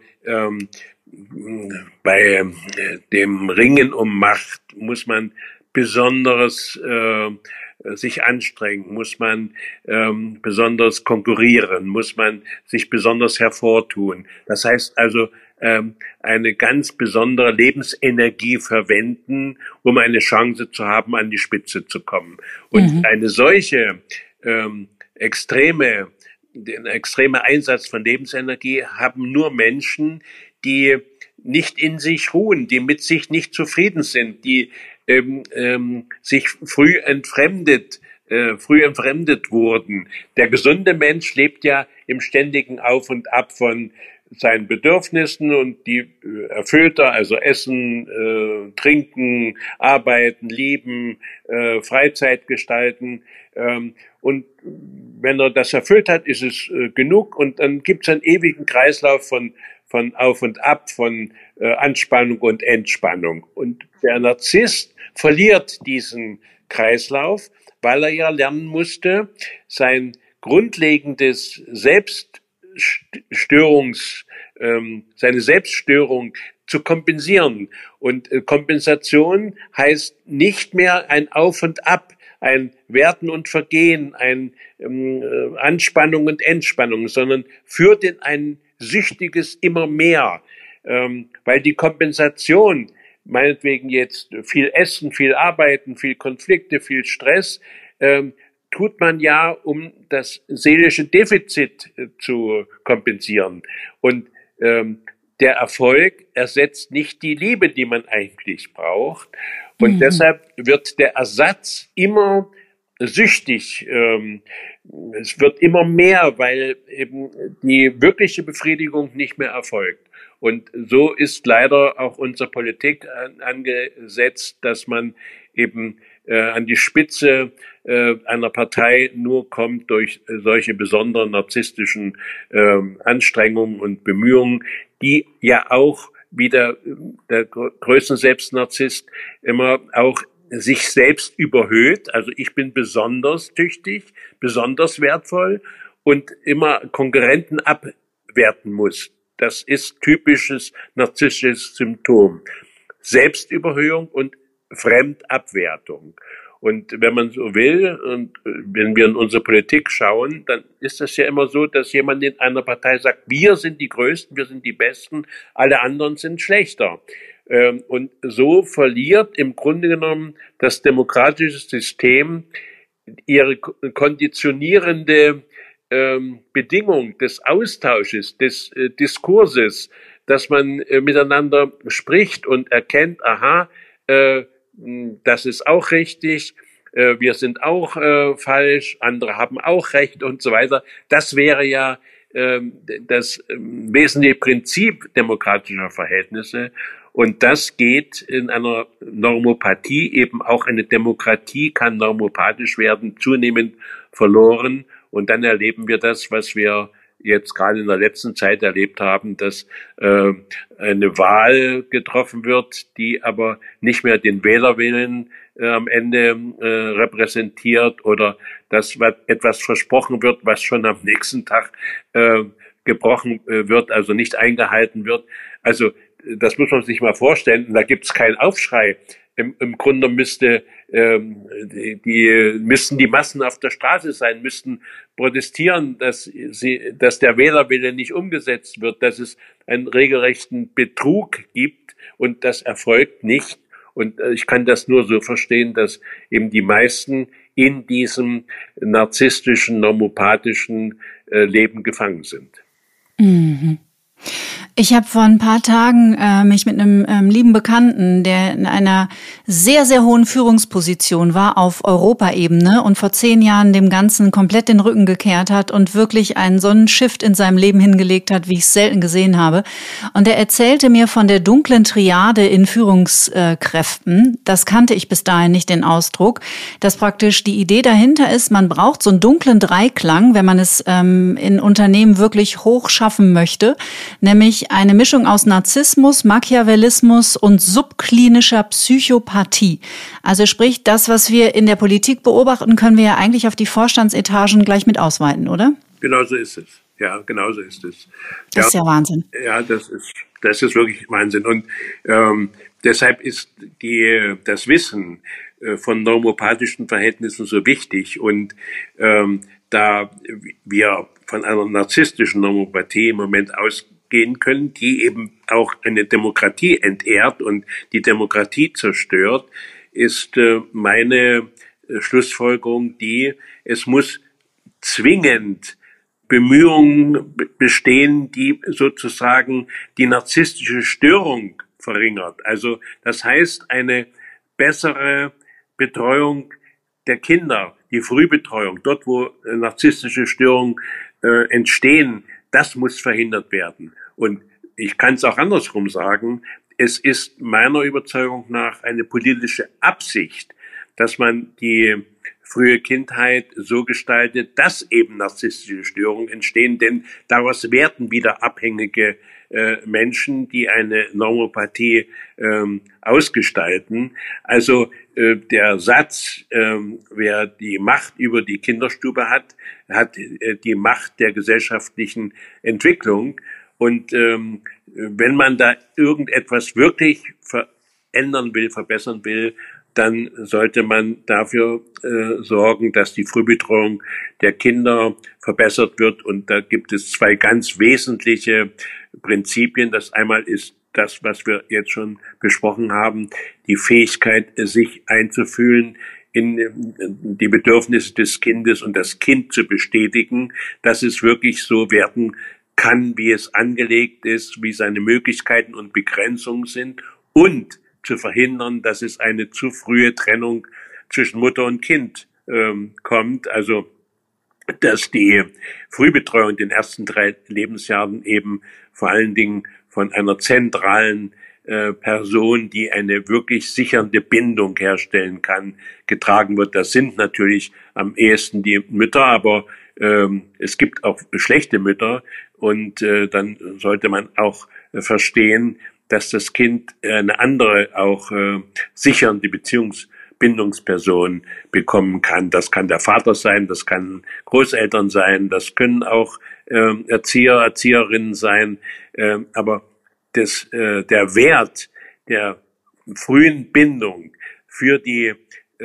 bei dem Ringen um Macht muss man besonders sich anstrengen, muss man besonders konkurrieren, muss man sich besonders hervortun. Das heißt also, eine ganz besondere Lebensenergie verwenden, um eine Chance zu haben, an die Spitze zu kommen. Und eine solche extreme Einsatz von Lebensenergie haben nur Menschen, die nicht in sich ruhen, die mit sich nicht zufrieden sind, die sich früh entfremdet wurden. Der gesunde Mensch lebt ja im ständigen Auf und Ab von seinen Bedürfnissen und die erfüllt er, also Essen, Trinken, Arbeiten, Lieben, Freizeit gestalten. Und wenn er das erfüllt hat, ist es genug und dann gibt es einen ewigen Kreislauf von Auf und Ab, von Anspannung und Entspannung. Und der Narzisst verliert diesen Kreislauf, weil er ja lernen musste, sein grundlegendes seine Selbststörung zu kompensieren. Und Kompensation heißt nicht mehr ein Auf und Ab, ein Werden und Vergehen, ein Anspannung und Entspannung, sondern führt in ein süchtiges immer mehr, weil die Kompensation, meinetwegen jetzt viel Essen, viel Arbeiten, viel Konflikte, viel Stress, tut man ja, um das seelische Defizit zu kompensieren. Und der Erfolg ersetzt nicht die Liebe, die man eigentlich braucht. Und deshalb wird der Ersatz immer süchtig. Es wird immer mehr, weil eben die wirkliche Befriedigung nicht mehr erfolgt. Und so ist leider auch unsere Politik angesetzt, dass man eben an die Spitze einer Partei nur kommt durch solche besonderen narzisstischen Anstrengungen und Bemühungen, die ja auch wie der größte Selbstnarzisst immer auch sich selbst überhöht. Also ich bin besonders tüchtig, besonders wertvoll und immer Konkurrenten abwerten muss. Das ist typisches narzisstisches Symptom. Selbstüberhöhung und Fremdabwertung. Und wenn man so will, und wenn wir in unsere Politik schauen, dann ist das ja immer so, dass jemand in einer Partei sagt, wir sind die Größten, wir sind die Besten, alle anderen sind schlechter. Und so verliert im Grunde genommen das demokratische System ihre konditionierende Bedingung des Austausches, des Diskurses, dass man miteinander spricht und erkennt, aha, das ist auch richtig, wir sind auch falsch, andere haben auch recht und so weiter. Das wäre ja das wesentliche Prinzip demokratischer Verhältnisse. Und das geht in einer Normopathie, eben auch eine Demokratie kann normopathisch werden, zunehmend verloren. Und dann erleben wir das, was wir jetzt gerade in der letzten Zeit erlebt haben, dass eine Wahl getroffen wird, die aber nicht mehr den Wählerwillen am Ende repräsentiert, oder dass etwas versprochen wird, was schon am nächsten Tag gebrochen wird, also nicht eingehalten wird. Also das muss man sich mal vorstellen. Da gibt es keinen Aufschrei. Im Grunde müssten die Massen auf der Straße sein, müssten protestieren, dass der Wählerwille nicht umgesetzt wird, dass es einen regelrechten Betrug gibt, und das erfolgt nicht. Und ich kann das nur so verstehen, dass eben die meisten in diesem narzisstischen, normopathischen Leben gefangen sind. Mhm. Ich habe vor ein paar Tagen mich mit einem lieben Bekannten, der in einer sehr, sehr hohen Führungsposition war auf Europaebene und vor 10 Jahren dem Ganzen komplett den Rücken gekehrt hat und wirklich einen so einen Shift in seinem Leben hingelegt hat, wie ich es selten gesehen habe. Und er erzählte mir von der dunklen Triade in Führungskräften. Das kannte ich bis dahin nicht, den Ausdruck, dass praktisch die Idee dahinter ist, man braucht so einen dunklen Dreiklang, wenn man es in Unternehmen wirklich hoch schaffen möchte, nämlich eine Mischung aus Narzissmus, Machiavellismus und subklinischer Psychopathie. Also sprich, das, was wir in der Politik beobachten, können wir ja eigentlich auf die Vorstandsetagen gleich mit ausweiten, oder? Genau so ist es. Ja, genau so ist es. Das ist ja Wahnsinn. Ja, das ist wirklich Wahnsinn. Und deshalb ist das Wissen von normopathischen Verhältnissen so wichtig. Und da wir von einer narzisstischen Normopathie im Moment ausgehen können, die eben auch eine Demokratie entehrt und die Demokratie zerstört, ist meine Schlussfolgerung es muss zwingend Bemühungen bestehen, die sozusagen die narzisstische Störung verringert. Also das heißt, eine bessere Betreuung der Kinder, die Frühbetreuung, dort wo narzisstische Störungen entstehen, das muss verhindert werden. Und ich kann es auch andersrum sagen, es ist meiner Überzeugung nach eine politische Absicht, dass man die frühe Kindheit so gestaltet, dass eben narzisstische Störungen entstehen, denn daraus werden wieder abhängige Menschen, die eine Normopathie ausgestalten. Also der Satz, wer die Macht über die Kinderstube hat, hat die Macht der gesellschaftlichen Entwicklung. Und wenn man da irgendetwas wirklich verändern will, verbessern will, dann sollte man dafür sorgen, dass die Frühbetreuung der Kinder verbessert wird. Und da gibt es 2 ganz wesentliche Prinzipien. Das einmal ist das, was wir jetzt schon besprochen haben, die Fähigkeit, sich einzufühlen in die Bedürfnisse des Kindes und das Kind zu bestätigen, dass es wirklich so werden kann, wie es angelegt ist, wie seine Möglichkeiten und Begrenzungen sind, und zu verhindern, dass es eine zu frühe Trennung zwischen Mutter und Kind kommt. Also dass die Frühbetreuung in den ersten 3 Lebensjahren eben vor allen Dingen von einer zentralen Person, die eine wirklich sichernde Bindung herstellen kann, getragen wird. Das sind natürlich am ehesten die Mütter, aber es gibt auch schlechte Mütter, und dann sollte man auch verstehen, dass das Kind eine andere, auch sichernde Bindungsperson bekommen kann. Das kann der Vater sein, das kann Großeltern sein, das können auch Erzieher, Erzieherinnen sein, aber der Wert der frühen Bindung für die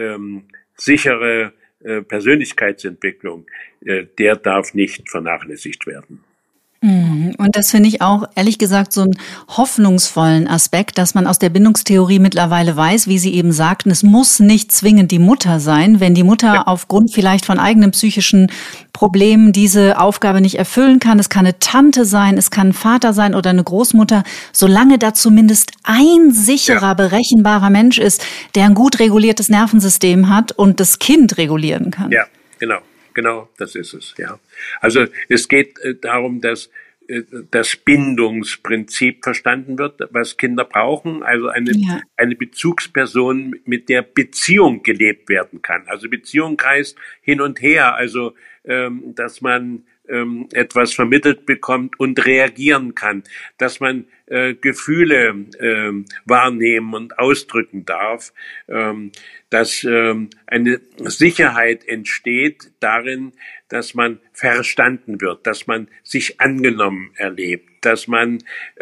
sichere Persönlichkeitsentwicklung, der darf nicht vernachlässigt werden. Und das finde ich auch, ehrlich gesagt, so einen hoffnungsvollen Aspekt, dass man aus der Bindungstheorie mittlerweile weiß, wie Sie eben sagten, es muss nicht zwingend die Mutter sein. Wenn die Mutter aufgrund vielleicht von eigenen psychischen Problemen diese Aufgabe nicht erfüllen kann, es kann eine Tante sein, es kann ein Vater sein oder eine Großmutter, solange da zumindest ein sicherer, berechenbarer Mensch ist, der ein gut reguliertes Nervensystem hat und das Kind regulieren kann. Ja, genau, das ist es, ja. Also es geht darum, dass das Bindungsprinzip verstanden wird, was Kinder brauchen, also eine Bezugsperson, mit der Beziehung gelebt werden kann. Also Beziehung heißt hin und her, also dass man etwas vermittelt bekommt und reagieren kann, dass man Gefühle wahrnehmen und ausdrücken darf, dass eine Sicherheit entsteht darin, dass man verstanden wird, dass man sich angenommen erlebt, dass man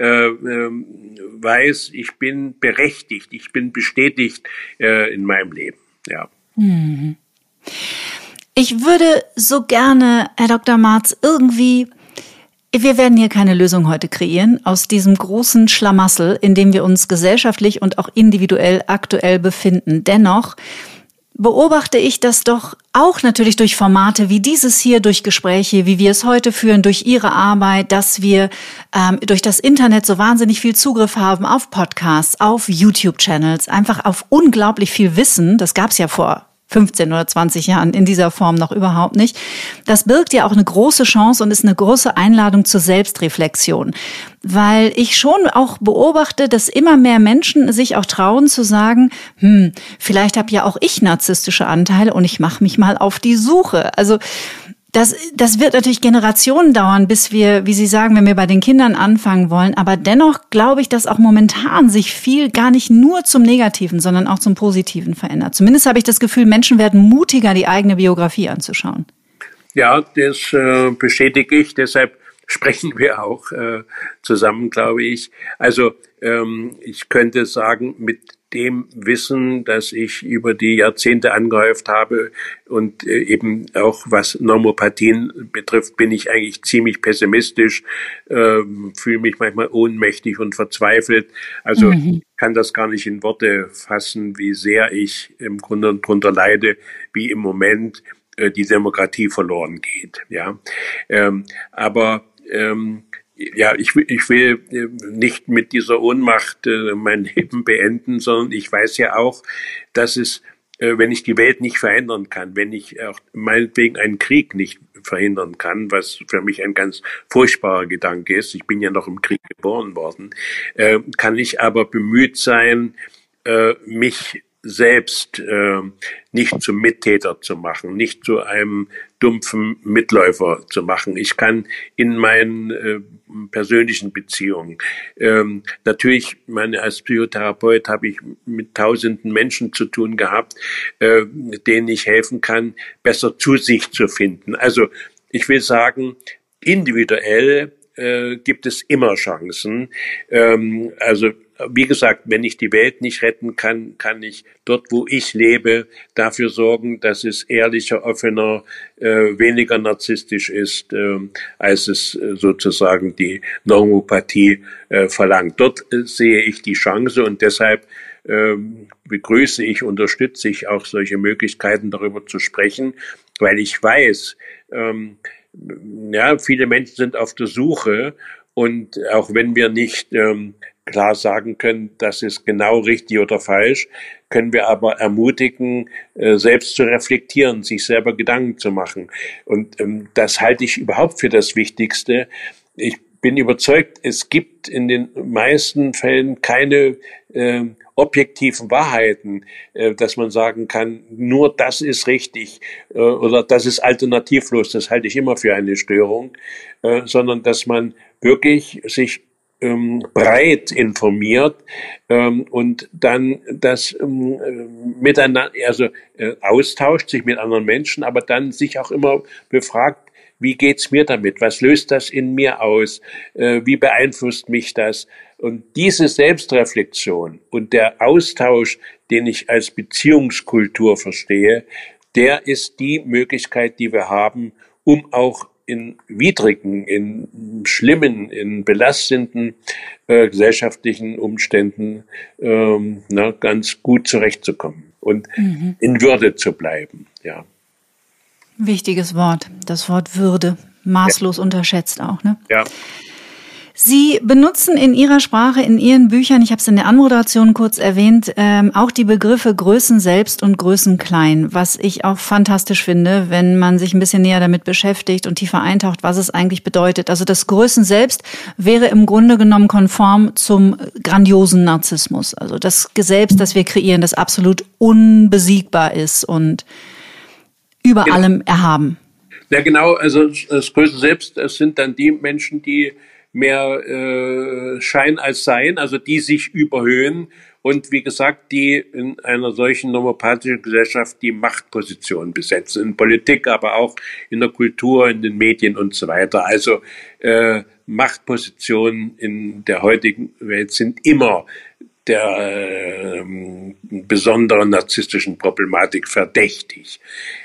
weiß, ich bin berechtigt, ich bin bestätigt in meinem Leben. Ja. Mhm. Ich würde so gerne, Herr Dr. Marz, wir werden hier keine Lösung heute kreieren aus diesem großen Schlamassel, in dem wir uns gesellschaftlich und auch individuell aktuell befinden. Dennoch beobachte ich das doch auch natürlich durch Formate wie dieses hier, durch Gespräche, wie wir es heute führen, durch Ihre Arbeit, dass wir durch das Internet so wahnsinnig viel Zugriff haben auf Podcasts, auf YouTube-Channels, einfach auf unglaublich viel Wissen. Das gab es ja vor 15 oder 20 Jahren in dieser Form noch überhaupt nicht. Das birgt ja auch eine große Chance und ist eine große Einladung zur Selbstreflexion. Weil ich schon auch beobachte, dass immer mehr Menschen sich auch trauen zu sagen, vielleicht habe ja auch ich narzisstische Anteile und ich mache mich mal auf die Suche. Also das wird natürlich Generationen dauern, bis wir, wie Sie sagen, wenn wir bei den Kindern anfangen wollen. Aber dennoch glaube ich, dass auch momentan sich viel gar nicht nur zum Negativen, sondern auch zum Positiven verändert. Zumindest habe ich das Gefühl, Menschen werden mutiger, die eigene Biografie anzuschauen. Ja, das bestätige ich. Deshalb sprechen wir auch zusammen, glaube ich. Also ich könnte sagen, mit dem Wissen, das ich über die Jahrzehnte angehäuft habe und eben auch was Normopathien betrifft, bin ich eigentlich ziemlich pessimistisch, fühle mich manchmal ohnmächtig und verzweifelt. Also kann das gar nicht in Worte fassen, wie sehr ich im Grunde drunter leide, wie im Moment die Demokratie verloren geht. Ja, aber ja, ich will nicht mit dieser Ohnmacht mein Leben beenden, sondern ich weiß ja auch, dass es, wenn ich die Welt nicht verändern kann, wenn ich auch meinetwegen einen Krieg nicht verhindern kann, was für mich ein ganz furchtbarer Gedanke ist, ich bin ja noch im Krieg geboren worden, kann ich aber bemüht sein, mich selbst nicht zum Mittäter zu machen, nicht zu einem dumpfen Mitläufer zu machen. Ich kann in meinen persönlichen Beziehungen, natürlich, als Psychotherapeut habe ich mit tausenden Menschen zu tun gehabt, denen ich helfen kann, besser zu sich zu finden. Also ich will sagen, individuell gibt es immer Chancen. Also wie gesagt, wenn ich die Welt nicht retten kann, kann ich dort, wo ich lebe, dafür sorgen, dass es ehrlicher, offener, weniger narzisstisch ist, als es sozusagen die Normopathie verlangt. Dort sehe ich die Chance und deshalb begrüße ich, unterstütze ich auch solche Möglichkeiten, darüber zu sprechen, weil ich weiß, ja, viele Menschen sind auf der Suche und auch wenn wir nicht klar sagen können, das ist genau richtig oder falsch, können wir aber ermutigen, selbst zu reflektieren, sich selber Gedanken zu machen. Und das halte ich überhaupt für das Wichtigste. Ich bin überzeugt, es gibt in den meisten Fällen keine objektiven Wahrheiten, dass man sagen kann, nur das ist richtig oder das ist alternativlos, das halte ich immer für eine Störung, sondern dass man wirklich sich breit informiert und dann das miteinander, also austauscht sich mit anderen Menschen, aber dann sich auch immer befragt, wie geht's mir damit? Was löst das in mir aus? Wie beeinflusst mich das? Und diese Selbstreflexion und der Austausch, den ich als Beziehungskultur verstehe, der ist die Möglichkeit, die wir haben, um auch in widrigen, in schlimmen, in belastenden gesellschaftlichen Umständen ganz gut zurechtzukommen und in Würde zu bleiben. Ja. Wichtiges Wort, das Wort Würde, maßlos unterschätzt auch, ne? Ja. Sie benutzen in Ihrer Sprache, in Ihren Büchern, ich habe es in der Anmoderation kurz erwähnt, auch die Begriffe Größen selbst und Größen klein, was ich auch fantastisch finde, wenn man sich ein bisschen näher damit beschäftigt und tiefer eintaucht, was es eigentlich bedeutet. Also das Größen selbst wäre im Grunde genommen konform zum grandiosen Narzissmus. Also das Selbst, das wir kreieren, das absolut unbesiegbar ist und über allem erhaben. Ja, genau, also das Größe selbst, es sind dann die Menschen, die mehr Schein als Sein, also die sich überhöhen und wie gesagt, die in einer solchen nomopathischen Gesellschaft die Machtposition besetzen, in Politik, aber auch in der Kultur, in den Medien und so weiter. Also Machtpositionen in der heutigen Welt sind immer der besonderen narzisstischen Problematik verdächtig.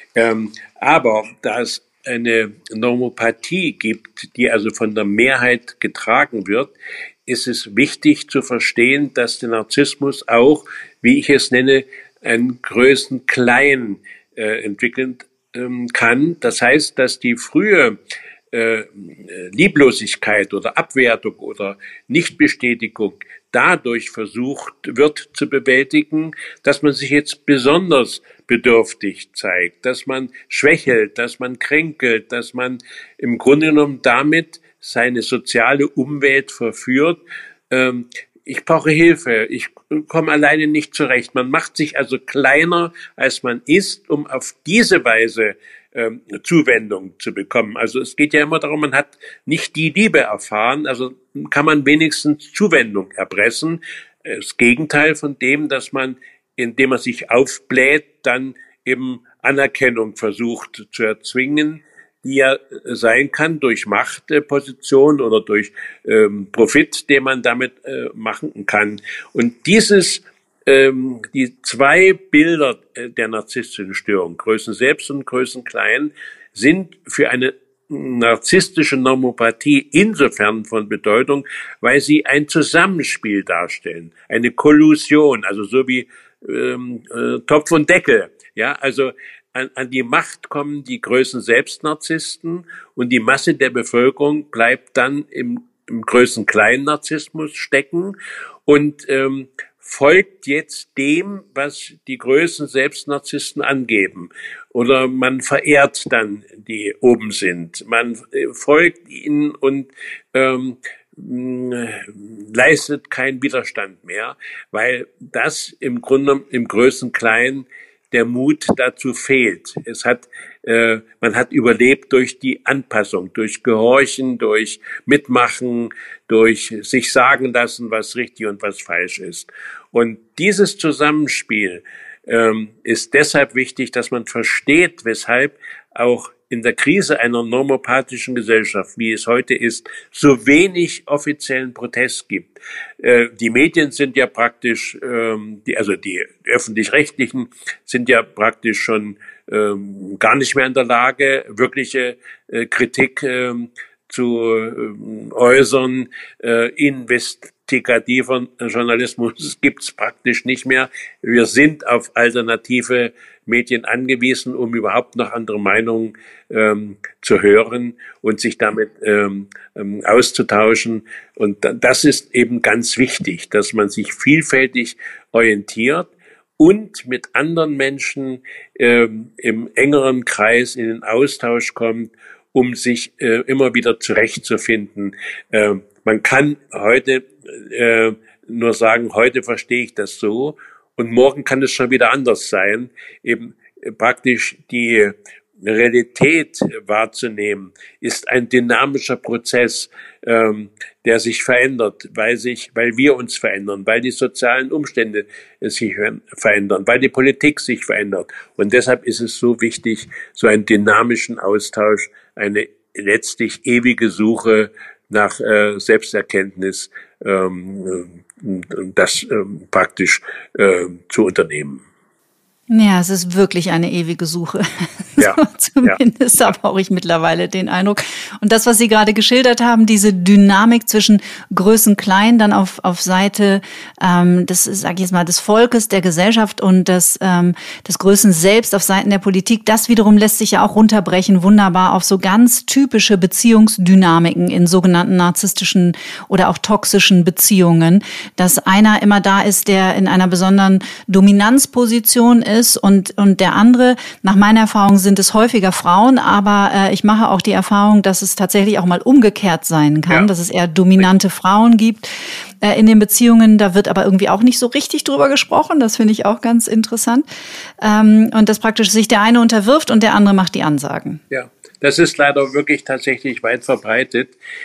Aber da es eine Normopathie gibt, die also von der Mehrheit getragen wird, ist es wichtig zu verstehen, dass der Narzissmus auch, wie ich es nenne, einen Größenklein entwickeln kann. Das heißt, dass die frühe Lieblosigkeit oder Abwertung oder Nichtbestätigung dadurch versucht wird zu bewältigen, dass man sich jetzt besonders bedürftig zeigt, dass man schwächelt, dass man kränkelt, dass man im Grunde genommen damit seine soziale Umwelt verführt. Ich brauche Hilfe, ich komme alleine nicht zurecht. Man macht sich also kleiner, als man ist, um auf diese Weise Zuwendung zu bekommen. Also es geht ja immer darum, man hat nicht die Liebe erfahren, also kann man wenigstens Zuwendung erpressen. Das Gegenteil von dem, dass man, indem man sich aufbläht, dann eben Anerkennung versucht zu erzwingen, die ja sein kann durch Machtposition oder durch Profit, den man damit machen kann. Und die zwei Bilder der narzisstischen Störung, Größen selbst und Größen klein, sind für eine narzisstische Normopathie insofern von Bedeutung, weil sie ein Zusammenspiel darstellen, eine Kollusion, also so wie Topf und Deckel. Ja, also an die Macht kommen die Größen selbst Narzissten und die Masse der Bevölkerung bleibt dann im Größen kleinen Narzissmus stecken und folgt jetzt dem, was die Größen selbst Narzissten angeben. Oder man verehrt dann, die oben sind. Man folgt ihnen und leistet keinen Widerstand mehr, weil das im Grunde im Größen Kleinen der Mut dazu fehlt. Man hat überlebt durch die Anpassung, durch Gehorchen, durch Mitmachen, durch sich sagen lassen, was richtig und was falsch ist. Und dieses Zusammenspiel ist deshalb wichtig, dass man versteht, weshalb auch in der Krise einer normopathischen Gesellschaft, wie es heute ist, so wenig offiziellen Protest gibt. Die Medien sind ja praktisch, die öffentlich-rechtlichen sind ja praktisch schon gar nicht mehr in der Lage, wirkliche Kritik zu äußern. Investigativer Journalismus gibt's praktisch nicht mehr. Wir sind auf alternative Medien angewiesen, um überhaupt noch andere Meinungen zu hören und sich damit auszutauschen. Und das ist eben ganz wichtig, dass man sich vielfältig orientiert und mit anderen Menschen im engeren Kreis in den Austausch kommt, um sich immer wieder zurechtzufinden. Man kann heute nur sagen, heute verstehe ich das so und morgen kann es schon wieder anders sein. Eben praktisch die Realität wahrzunehmen, ist ein dynamischer Prozess, der sich verändert, weil wir uns verändern, weil die sozialen Umstände sich verändern, weil die Politik sich verändert. Und deshalb ist es so wichtig, so einen dynamischen Austausch, eine letztlich ewige Suche nach Selbsterkenntnis, das praktisch zu unternehmen. Ja, es ist wirklich eine ewige Suche. Ja, so, zumindest ja. Habe auch ich mittlerweile den Eindruck. Und das, was Sie gerade geschildert haben, diese Dynamik zwischen Größen klein, dann auf Seite des Volkes, der Gesellschaft und des Größen selbst auf Seiten der Politik, das wiederum lässt sich ja auch runterbrechen, wunderbar auf so ganz typische Beziehungsdynamiken in sogenannten narzisstischen oder auch toxischen Beziehungen, dass einer immer da ist, der in einer besonderen Dominanzposition ist, und der andere, nach meiner Erfahrung sind es häufiger Frauen, aber ich mache auch die Erfahrung, dass es tatsächlich auch mal umgekehrt sein kann, dass es eher dominante Frauen gibt in den Beziehungen. Da wird aber irgendwie auch nicht so richtig drüber gesprochen. Das finde ich auch ganz interessant. Und dass praktisch sich der eine unterwirft und der andere macht die Ansagen. Ja, Das ist leider wirklich tatsächlich weit verbreitet.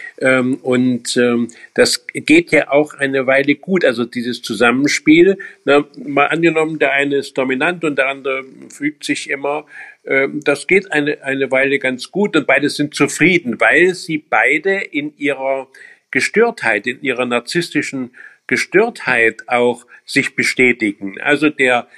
Das geht ja auch eine Weile gut. Also dieses Zusammenspiel, mal angenommen, der eine ist dominant und der andere fügt sich immer. Das geht eine Weile ganz gut und beide sind zufrieden, weil sie beide in ihrer Gestörtheit, in ihrer narzisstischen Gestörtheit auch sich bestätigen. Also der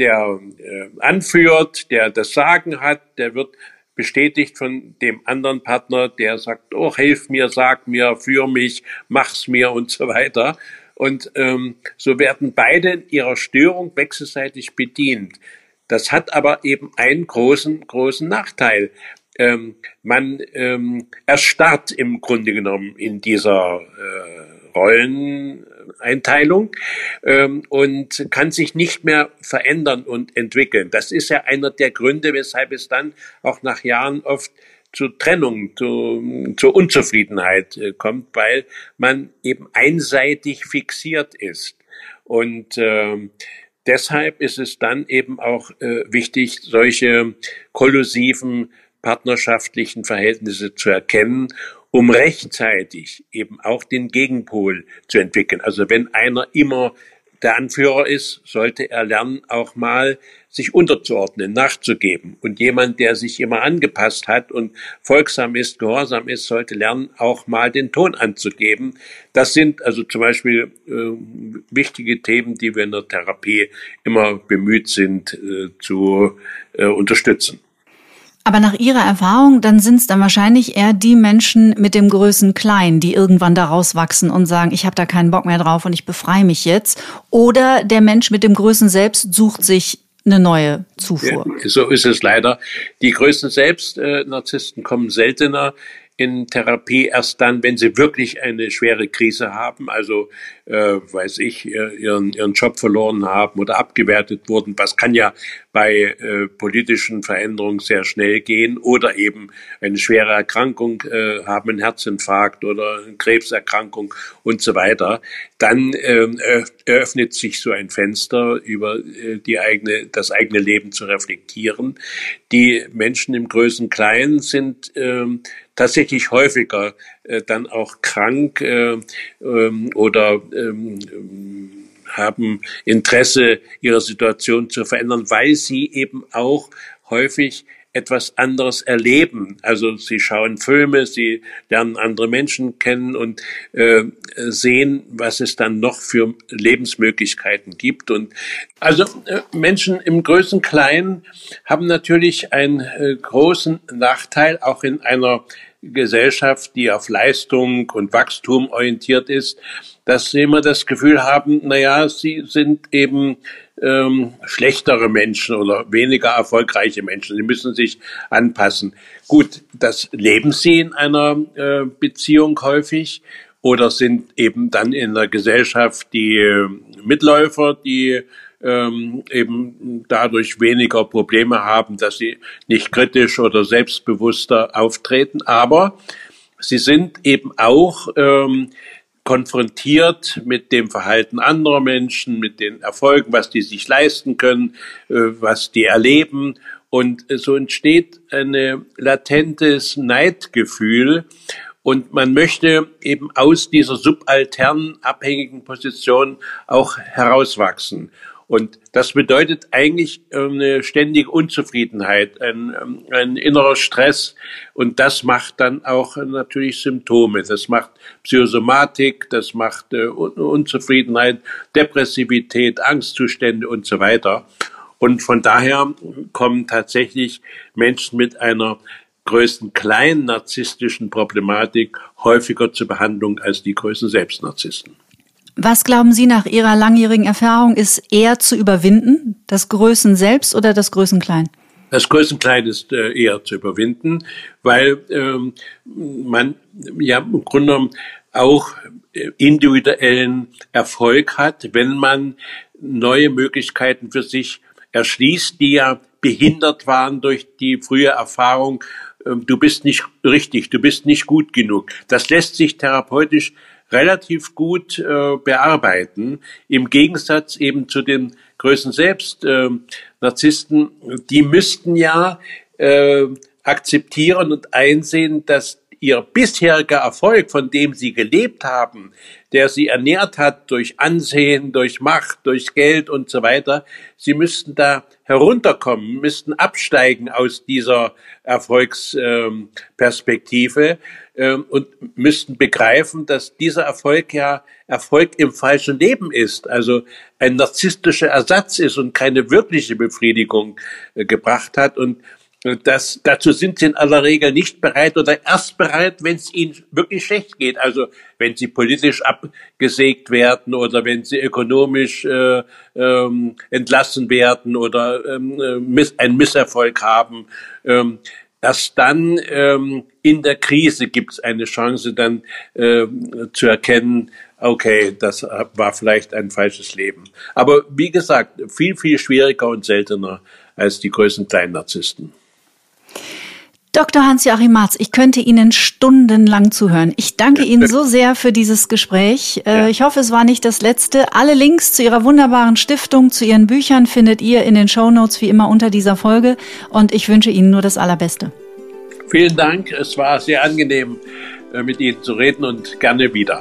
anführt, der das Sagen hat, der wird bestätigt von dem anderen Partner, der sagt, oh, hilf mir, sag mir, führ mich, mach's mir und so weiter. Und so werden beide in ihrer Störung wechselseitig bedient. Das hat aber eben einen großen Nachteil. Man erstarrt im Grunde genommen in dieser Rolleneinteilung und kann sich nicht mehr verändern und entwickeln. Das ist ja einer der Gründe, weshalb es dann auch nach Jahren oft zu Trennung, zur Unzufriedenheit kommt, weil man eben einseitig fixiert ist. Und deshalb ist es dann eben auch wichtig, solche kollusiven partnerschaftlichen Verhältnisse zu erkennen, um rechtzeitig eben auch den Gegenpol zu entwickeln. Also wenn einer immer der Anführer ist, sollte er lernen, auch mal sich unterzuordnen, nachzugeben. Und jemand, der sich immer angepasst hat und folgsam ist, gehorsam ist, sollte lernen, auch mal den Ton anzugeben. Das sind also zum Beispiel wichtige Themen, die wir in der Therapie immer bemüht sind zu unterstützen. Aber nach Ihrer Erfahrung, dann sind es dann wahrscheinlich eher die Menschen mit dem Größen Klein, die irgendwann da rauswachsen und sagen, ich habe da keinen Bock mehr drauf und ich befreie mich jetzt. Oder der Mensch mit dem Größen Selbst sucht sich eine neue Zufuhr. Ja, so ist es leider. Die Größen Selbst, Narzissten kommen seltener in Therapie erst dann, wenn sie wirklich eine schwere Krise haben, also ihren Job verloren haben oder abgewertet wurden. Was kann ja bei politischen Veränderungen sehr schnell gehen oder eben eine schwere Erkrankung haben, einen Herzinfarkt oder eine Krebserkrankung und so weiter. Dann eröffnet sich so ein Fenster, über das eigene Leben zu reflektieren. Die Menschen im Größen-Klein sind tatsächlich häufiger dann auch krank oder haben Interesse, ihre Situation zu verändern, weil sie eben auch häufig etwas anderes erleben. Also sie schauen Filme, sie lernen andere Menschen kennen und sehen, was es dann noch für Lebensmöglichkeiten gibt. Und also Menschen im Größen-Kleinen haben natürlich einen großen Nachteil, auch in einer Gesellschaft, die auf Leistung und Wachstum orientiert ist, dass sie immer das Gefühl haben, sie sind eben schlechtere Menschen oder weniger erfolgreiche Menschen. Sie müssen sich anpassen. Gut, das leben sie in einer Beziehung häufig oder sind eben dann in der Gesellschaft die Mitläufer, die eben dadurch weniger Probleme haben, dass sie nicht kritisch oder selbstbewusster auftreten. Aber sie sind eben auch konfrontiert mit dem Verhalten anderer Menschen, mit den Erfolgen, was die sich leisten können, was die erleben. Und so entsteht ein latentes Neidgefühl. Und man möchte eben aus dieser subalternen, abhängigen Position auch herauswachsen. Und das bedeutet eigentlich eine ständige Unzufriedenheit, ein innerer Stress. Und das macht dann auch natürlich Symptome. Das macht Psychosomatik, das macht Unzufriedenheit, Depressivität, Angstzustände und so weiter. Und von daher kommen tatsächlich Menschen mit einer Größen-Klein narzisstischen Problematik häufiger zur Behandlung als die Größen-Selbst-Narzissten. Was glauben Sie nach Ihrer langjährigen Erfahrung ist eher zu überwinden? Das Größen Selbst oder das Größen Klein? Das Größen Klein ist eher zu überwinden, weil man ja im Grunde genommen auch individuellen Erfolg hat, wenn man neue Möglichkeiten für sich erschließt, die ja behindert waren durch die frühe Erfahrung, du bist nicht richtig, du bist nicht gut genug. Das lässt sich therapeutisch relativ gut bearbeiten, im Gegensatz eben zu den Größen selbst Narzissten, die müssten ja akzeptieren und einsehen, dass ihr bisheriger Erfolg, von dem sie gelebt haben, der sie ernährt hat durch Ansehen, durch Macht, durch Geld und so weiter, sie müssten da herunterkommen, müssten absteigen aus dieser Erfolgsperspektive und müssten begreifen, dass dieser Erfolg ja Erfolg im falschen Leben ist, also ein narzisstischer Ersatz ist und keine wirkliche Befriedigung gebracht hat. Und dazu sind sie in aller Regel nicht bereit oder erst bereit, wenn es ihnen wirklich schlecht geht. Also wenn sie politisch abgesägt werden oder wenn sie ökonomisch entlassen werden oder einen Misserfolg haben. Erst dann in der Krise gibt es eine Chance, dann zu erkennen, okay, das war vielleicht ein falsches Leben. Aber wie gesagt, viel, viel schwieriger und seltener als die größten kleinen Narzissten. Dr. Hans-Joachim Marz, ich könnte Ihnen stundenlang zuhören. Ich danke Ihnen so sehr für dieses Gespräch. Ich hoffe, es war nicht das letzte. Alle Links zu Ihrer wunderbaren Stiftung, zu Ihren Büchern findet ihr in den Shownotes wie immer unter dieser Folge. Und ich wünsche Ihnen nur das Allerbeste. Vielen Dank. Es war sehr angenehm, mit Ihnen zu reden und gerne wieder.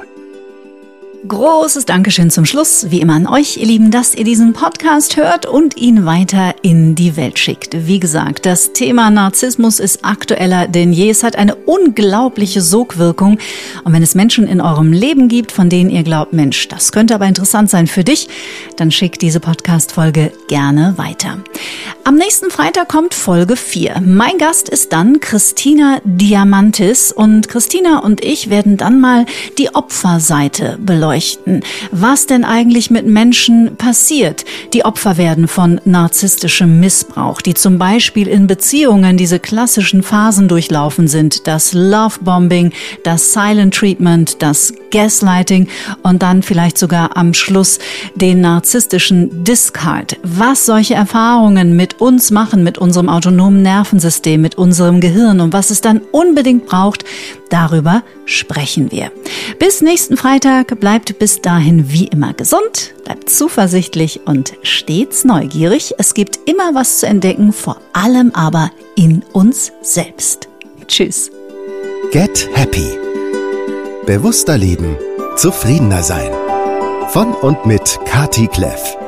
Großes Dankeschön zum Schluss, wie immer an euch, ihr Lieben, dass ihr diesen Podcast hört und ihn weiter in die Welt schickt. Wie gesagt, das Thema Narzissmus ist aktueller denn je. Es hat eine unglaubliche Sogwirkung. Und wenn es Menschen in eurem Leben gibt, von denen ihr glaubt, Mensch, das könnte aber interessant sein für dich, dann schickt diese Podcast-Folge gerne weiter. Am nächsten Freitag kommt Folge 4. Mein Gast ist dann Christina Diamantis und Christina und ich werden dann mal die Opferseite beleuchten. Was denn eigentlich mit Menschen passiert, die Opfer werden von narzisstischem Missbrauch, die zum Beispiel in Beziehungen diese klassischen Phasen durchlaufen sind, das Lovebombing, das Silent Treatment, das Gaslighting und dann vielleicht sogar am Schluss den narzisstischen Discard. Was solche Erfahrungen mit uns machen, mit unserem autonomen Nervensystem, mit unserem Gehirn und was es dann unbedingt braucht, darüber sprechen wir. Bis nächsten Freitag, bleibt bis dahin wie immer gesund, bleibt zuversichtlich und stets neugierig. Es gibt immer was zu entdecken, vor allem aber in uns selbst. Tschüss. Get Happy. Bewusster leben, zufriedener sein. Von und mit Kati Kleff.